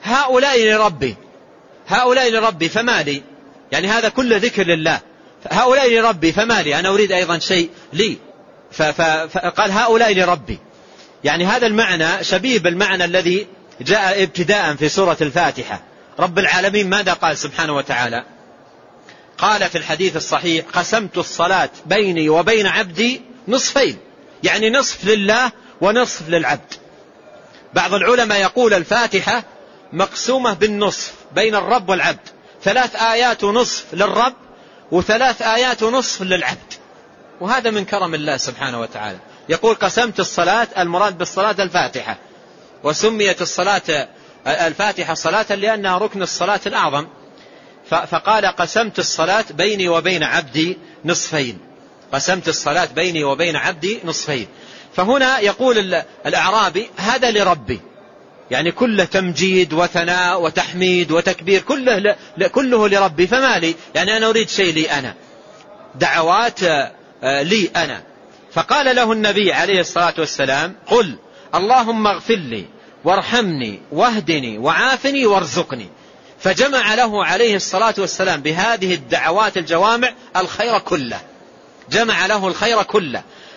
هؤلاء لربي فما لي. يعني هذا كله ذكر لله، هؤلاء لربي فما لي، أنا أريد أيضا شيء لي. فقال: هؤلاء لربي. يعني هذا المعنى شبيه بالمعنى الذي جاء ابتداء في سورة الفاتحة. رب العالمين ماذا قال سبحانه وتعالى؟ قال في الحديث الصحيح: قسمت الصلاة بيني وبين عبدي نصفين، يعني نصف لله ونصف للعبد. بعض العلماء يقول الفاتحة مقسومة بالنصف بين الرب والعبد، 3 آيات نصف للرب و3 آيات نصف للعبد، وهذا من كرم الله سبحانه وتعالى. يقول قسمت الصلاة، المراد بالصلاة الفاتحة، وسميت الصلاة الفاتحة صلاة لأنها ركن الصلاة الأعظم. فقال: قسمت الصلاة بيني وبين عبدي نصفين، قسمت الصلاة بيني وبين عبدي نصفين. فهنا يقول الأعرابي: هذا لربي، يعني كله تمجيد وثناء وتحميد وتكبير، كله لربي فما لي، يعني أنا أريد شيء لي أنا، دعوات لي أنا. فقال له النبي عليه الصلاة والسلام: قل اللهم اغفر لي وارحمني واهدني وعافني وارزقني. فجمع له عليه الصلاة والسلام بهذه الدعوات الجوامع الخير كله، جمع له الخير كله.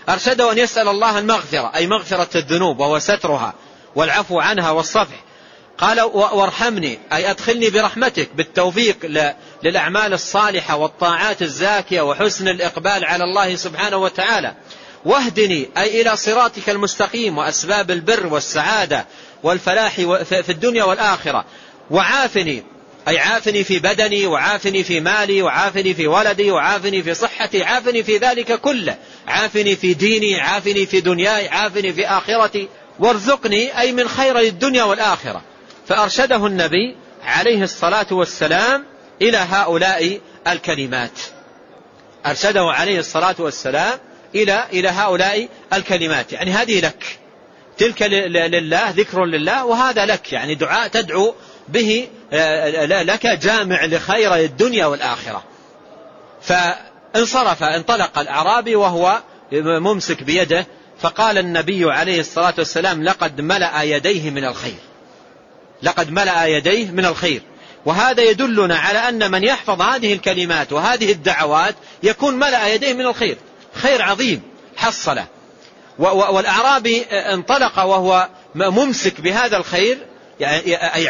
أرشده أن يسأل الله المغفرة، أي مغفرة الذنوب وهو سترها والعفو عنها والصفح. قال وارحمني، أي أدخلني برحمتك بالتوفيق للأعمال الصالحة والطاعات الزاكية وحسن الإقبال على الله سبحانه وتعالى. واهدني، أي إلى صراطك المستقيم وأسباب البر والسعادة والفلاح في الدنيا والآخرة. وعافني، أي عافني في بدني، وعافني في مالي، وعافني في ولدي، وعافني في صحتي، عافني في ذلك كله، عافني في ديني، عافني في دنياي، عافني في آخرتي، وارزقني، أي من خير الدنيا والآخرة. فأرشده النبي عليه الصلاة والسلام إلى هؤلاء الكلمات، أرشده عليه الصلاة والسلام إلى هؤلاء الكلمات. يعني هذه لك، تلك لله، ذكر لله، وهذا لك، يعني دعاء تدعو به لك جامع لخير الدنيا والآخرة. فانصرف، انطلق الأعرابي وهو ممسك بيده، فقال النبي عليه الصلاة والسلام لقد ملأ يديه من الخير، لقد ملأ يديه من الخير. وهذا يدلنا على أن من يحفظ هذه الكلمات وهذه الدعوات يكون ملأ يديه من الخير، خير عظيم حصله. والأعرابي انطلق وهو ممسك بهذا الخير، أي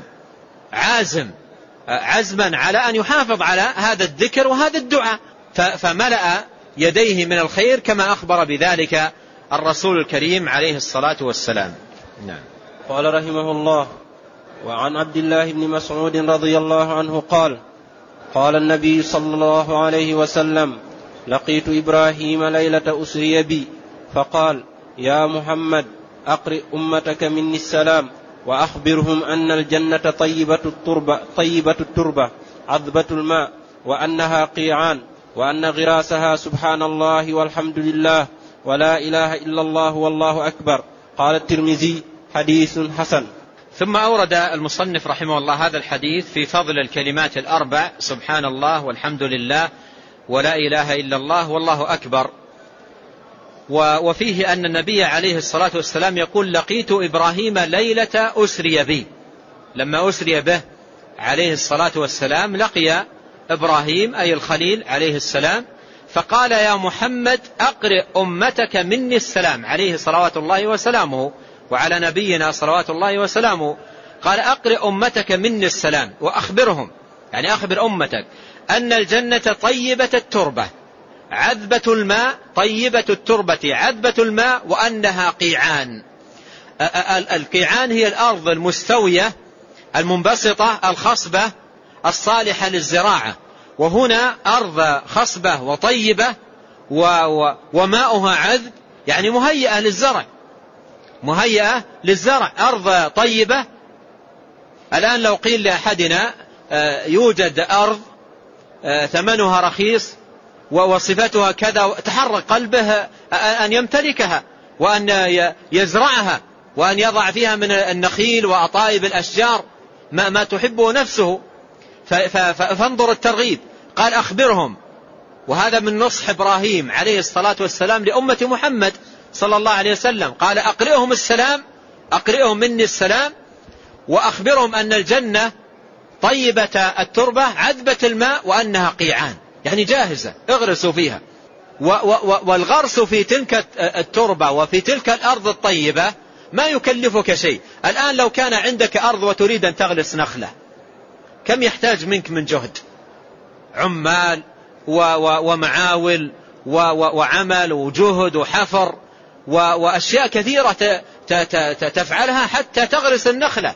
عزما على أن يحافظ على هذا الذكر وهذا الدعاء، فملأ يديه من الخير كما أخبر بذلك الرسول الكريم عليه الصلاة والسلام. نعم. قال رحمه الله: وعن عبد الله بن مسعود رضي الله عنه قال: قال النبي صلى الله عليه وسلم: لقيت إبراهيم ليلة أسري بي فقال: يا محمد أقرئ أمتك مني السلام وأخبرهم أن الجنة طيبة التربة عذبة الماء، وأنها قيعان، وأن غراسها سبحان الله والحمد لله ولا إله إلا الله والله أكبر. قال الترمذي: حديث حسن. ثم أورد المصنف رحمه الله هذا الحديث في فضل الكلمات الأربع: سبحان الله والحمد لله ولا إله إلا الله والله أكبر. وفيه أن النبي عليه الصلاة والسلام يقول: لقيت إبراهيم ليلة أسري بي. لما أسري به عليه الصلاة والسلام لقي إبراهيم أي الخليل عليه السلام، فقال: يا محمد أقرئ أمتك مني السلام، عليه صلوات الله وسلامه وعلى نبينا صلوات الله وسلامه. قال: أقرئ أمتك مني السلام وأخبرهم، يعني أخبر أمتك أن الجنة طيبة التربة عذبة الماء، طيبة التربة عذبة الماء، وأنها قيعان. القيعان هي الأرض المستوية المنبسطة الخصبة الصالحة للزراعة، وهنا أرض خصبة وطيبة وماؤها عذب، يعني مهيئة للزرع، مهيئة للزرع، أرض طيبة. الآن لو قيل لأحدنا يوجد أرض ثمنها رخيص وصفتها كذا، تحرك قلبه أن يمتلكها وأن يزرعها وأن يضع فيها من النخيل وأطايب الأشجار ما تحبه نفسه. فانظر الترغيب. قال: أخبرهم، وهذا من نصح إبراهيم عليه الصلاة والسلام لأمة محمد صلى الله عليه وسلم. قال: أقرئهم السلام، أقرئهم مني السلام، وأخبرهم أن الجنة طيبة التربة عذبة الماء، وأنها قيعان، يعني جاهزة، اغرسوا فيها. والغرس في تلك التربة وفي تلك الأرض الطيبة ما يكلفك شيء. الآن لو كان عندك أرض وتريد أن تغرس نخلة، كم يحتاج منك من جهد؟ عمال ومعاول وعمل وجهد وحفر وأشياء كثيرة تفعلها حتى تغرس النخلة.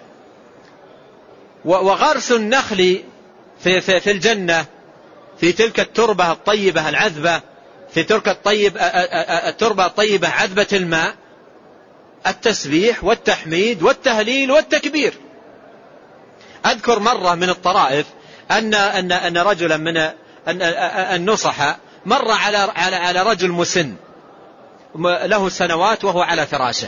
وغرس النخل في الجنة في تلك التربة الطيبة العذبة، في تلك التربة الطيبة عذبة الماء، التسبيح والتحميد والتهليل والتكبير. أذكر مرة من الطرائف أن رجلا من النصحة مر على رجل مسن له سنوات وهو على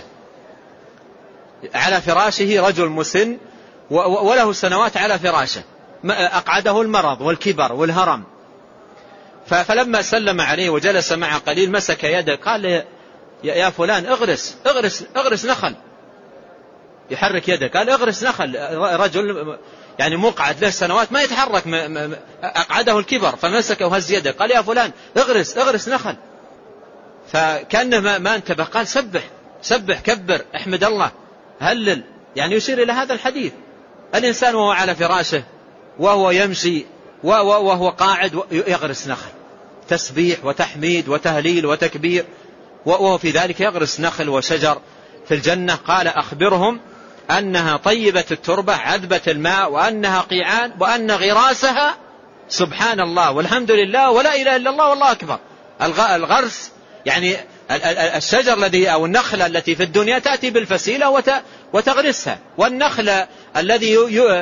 فراشه رجل مسن وله سنوات على فراشه، أقعده المرض والكبر والهرم. فلما سلم عليه وجلس معه قليل مسك يده، قال: يا فلان اغرس نخل. يحرك يده، قال: اغرس نخل. رجل يعني مقعد له سنوات ما يتحرك، أقعده الكبر، فمسك وهز يده، قال: يا فلان اغرس نخل. فكأنه ما انتبه، قال سبح كبر احمد الله هلل، يعني يشير إلى هذا الحديث. الإنسان وهو على فراشه وهو يمشي وهو قاعد يغرس نخل، تسبيح وتحميد وتهليل وتكبير، وهو في ذلك يغرس نخل وشجر في الجنة. قال أخبرهم أنها طيبة التربة عذبة الماء وأنها قيعان وأن غراسها سبحان الله والحمد لله ولا إله إلا الله والله أكبر. الغرس يعني الشجر الذي أو النخلة التي في الدنيا تأتي بالفسيلة وتغرسها، والنخل الذي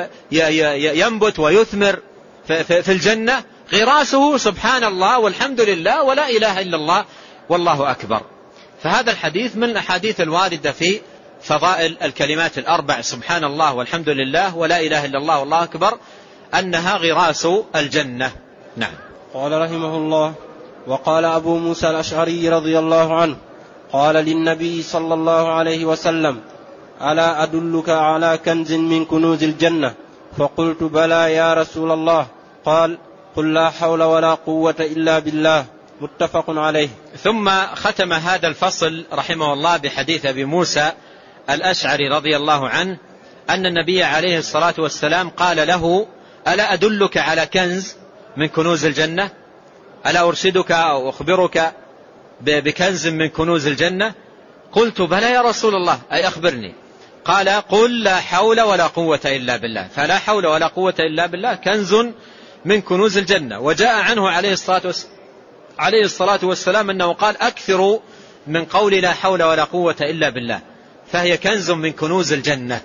ينبت ويثمر في الجنة غراسه سبحان الله والحمد لله ولا إله إلا الله والله أكبر. فهذا الحديث من الأحاديث الواردة في فضائل الكلمات الأربع سبحان الله والحمد لله ولا إله إلا الله والله أكبر أنها غراس الجنة. نعم. قال رحمه الله: وقال أبو موسى الأشعري رضي الله عنه قال للنبي صلى الله عليه وسلم: ألا أدلك على كنز من كنوز الجنة؟ فقلت: بلى يا رسول الله. قال: قل لا حول ولا قوة إلا بالله. متفق عليه. ثم ختم هذا الفصل رحمه الله بحديث أبي موسى الأشعري رضي الله عنه أن النبي عليه الصلاة والسلام قال له: ألا أدلك على كنز من كنوز الجنة؟ ألا أرشدك أو أخبرك بكنز من كنوز الجنة؟ قلت: بلى يا رسول الله، أي أخبرني. قال: قل لا حول ولا قوة إلا بالله. فلا حول ولا قوة إلا بالله كنز من كنوز الجنة. وجاء عنه عليه الصلاة والسلام أنه قال: أكثروا من قول لا حول ولا قوة إلا بالله، فهي كنز من كنوز الجنة.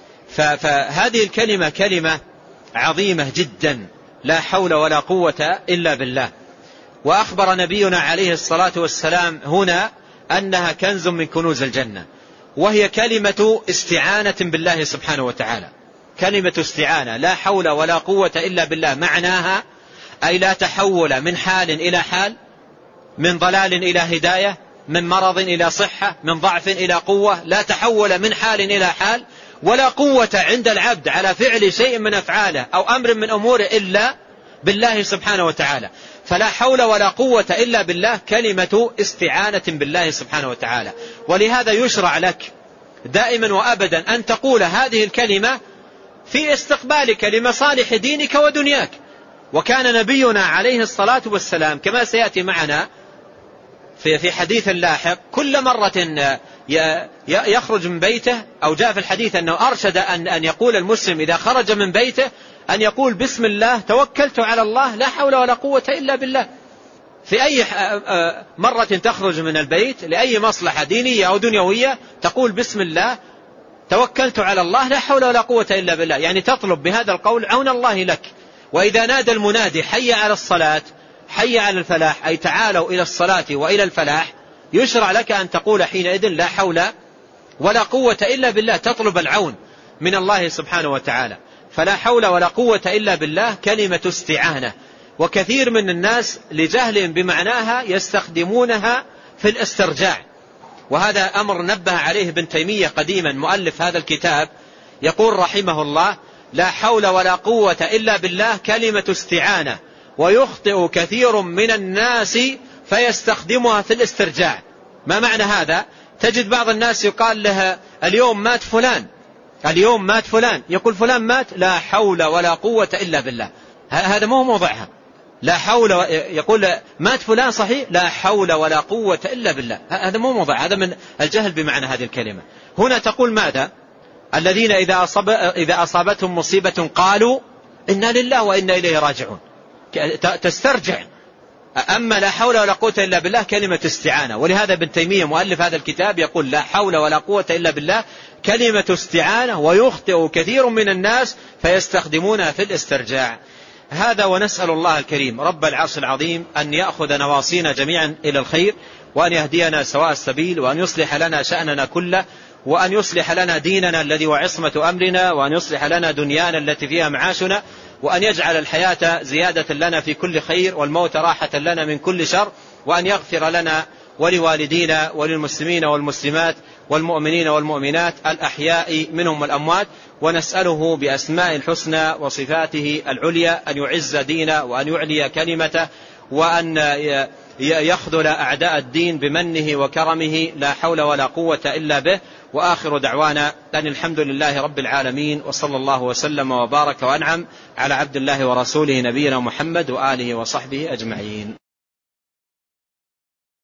فهذه الكلمة كلمة عظيمة جدا، لا حول ولا قوة إلا بالله. وأخبر نبينا عليه الصلاة والسلام هنا أنها كنز من كنوز الجنة، وهي كلمة استعانة بالله سبحانه وتعالى، كلمة استعانة. لا حول ولا قوة إلا بالله معناها أي لا تحول من حال إلى حال، من ضلال إلى هداية، من مرض إلى صحة، من ضعف إلى قوة. لا تحول من حال إلى حال، ولا قوة عند العبد على فعل شيء من أفعاله أو أمر من أموره إلا بالله سبحانه وتعالى. فلا حول ولا قوة إلا بالله كلمة استعانة بالله سبحانه وتعالى. ولهذا يشرع لك دائما وأبدا أن تقول هذه الكلمة في استقبالك لمصالح دينك ودنياك. وكان نبينا عليه الصلاة والسلام كما سيأتي معنا في حديث لاحق كل مرة يخرج من بيته، أو جاء في الحديث أنه أرشد أن يقول المسلم إذا خرج من بيته أن يقول: بسم الله توكلت على الله لا حول ولا قوة إلا بالله. في أي مرة تخرج من البيت لأي مصلحة دينية أو دنيوية تقول: بسم الله توكلت على الله لا حول ولا قوة إلا بالله، يعني تطلب بهذا القول عون الله لك. وإذا نادى المنادي حي على الصلاة حي على الفلاح، أي تعالوا إلى الصلاة وإلى الفلاح، يشرع لك أن تقول حينئذ لا حول ولا قوة إلا بالله، تطلب العون من الله سبحانه وتعالى. فلا حول ولا قوة إلا بالله كلمة استعانة. وكثير من الناس لجهلهم بمعناها يستخدمونها في الاسترجاع، وهذا أمر نبه عليه ابن تيمية قديما مؤلف هذا الكتاب، يقول رحمه الله: لا حول ولا قوة إلا بالله كلمة استعانة، ويخطئ كثير من الناس فيستخدمها في الاسترجاع. ما معنى هذا؟ تجد بعض الناس يقال له: اليوم مات فلان، اليوم مات فلان، يقول فلان مات لا حول ولا قوة إلا بالله. هذا مو موضعها. لا حول يقول مات فلان صحيح، لا حول ولا قوة إلا بالله، هذا مو موضع، هذا من الجهل بمعنى هذه الكلمة. هنا تقول ماذا؟ الذين إذا أصابتهم مصيبة قالوا إنا لله وإنا إليه راجعون، تسترجع. أما لا حول ولا قوة إلا بالله كلمة استعانة. ولهذا ابن تيمية مؤلف هذا الكتاب يقول: لا حول ولا قوة إلا بالله كلمة استعانة، ويخطئ كثير من الناس فيستخدمونها في الاسترجاع. هذا، ونسأل الله الكريم رب العرش العظيم أن يأخذ نواصينا جميعا إلى الخير، وأن يهدينا سواء السبيل، وأن يصلح لنا شأننا كله، وأن يصلح لنا ديننا الذي وعصمة أمرنا، وأن يصلح لنا دنيانا التي فيها معاشنا، وأن يجعل الحياة زيادة لنا في كل خير، والموت راحة لنا من كل شر، وأن يغفر لنا ولوالدينا وللمسلمين والمسلمات والمؤمنين والمؤمنات الأحياء منهم والأموات. ونسأله بأسماء الحسنى وصفاته العليا أن يعز دينه، وأن يعلي كلمته، وأن يخذل أعداء الدين بمنه وكرمه لا حول ولا قوة إلا به. وآخر دعوانا أن الحمد لله رب العالمين، وصلى الله وسلم وبارك وأنعم على عبد الله ورسوله نبينا محمد وآله وصحبه أجمعين.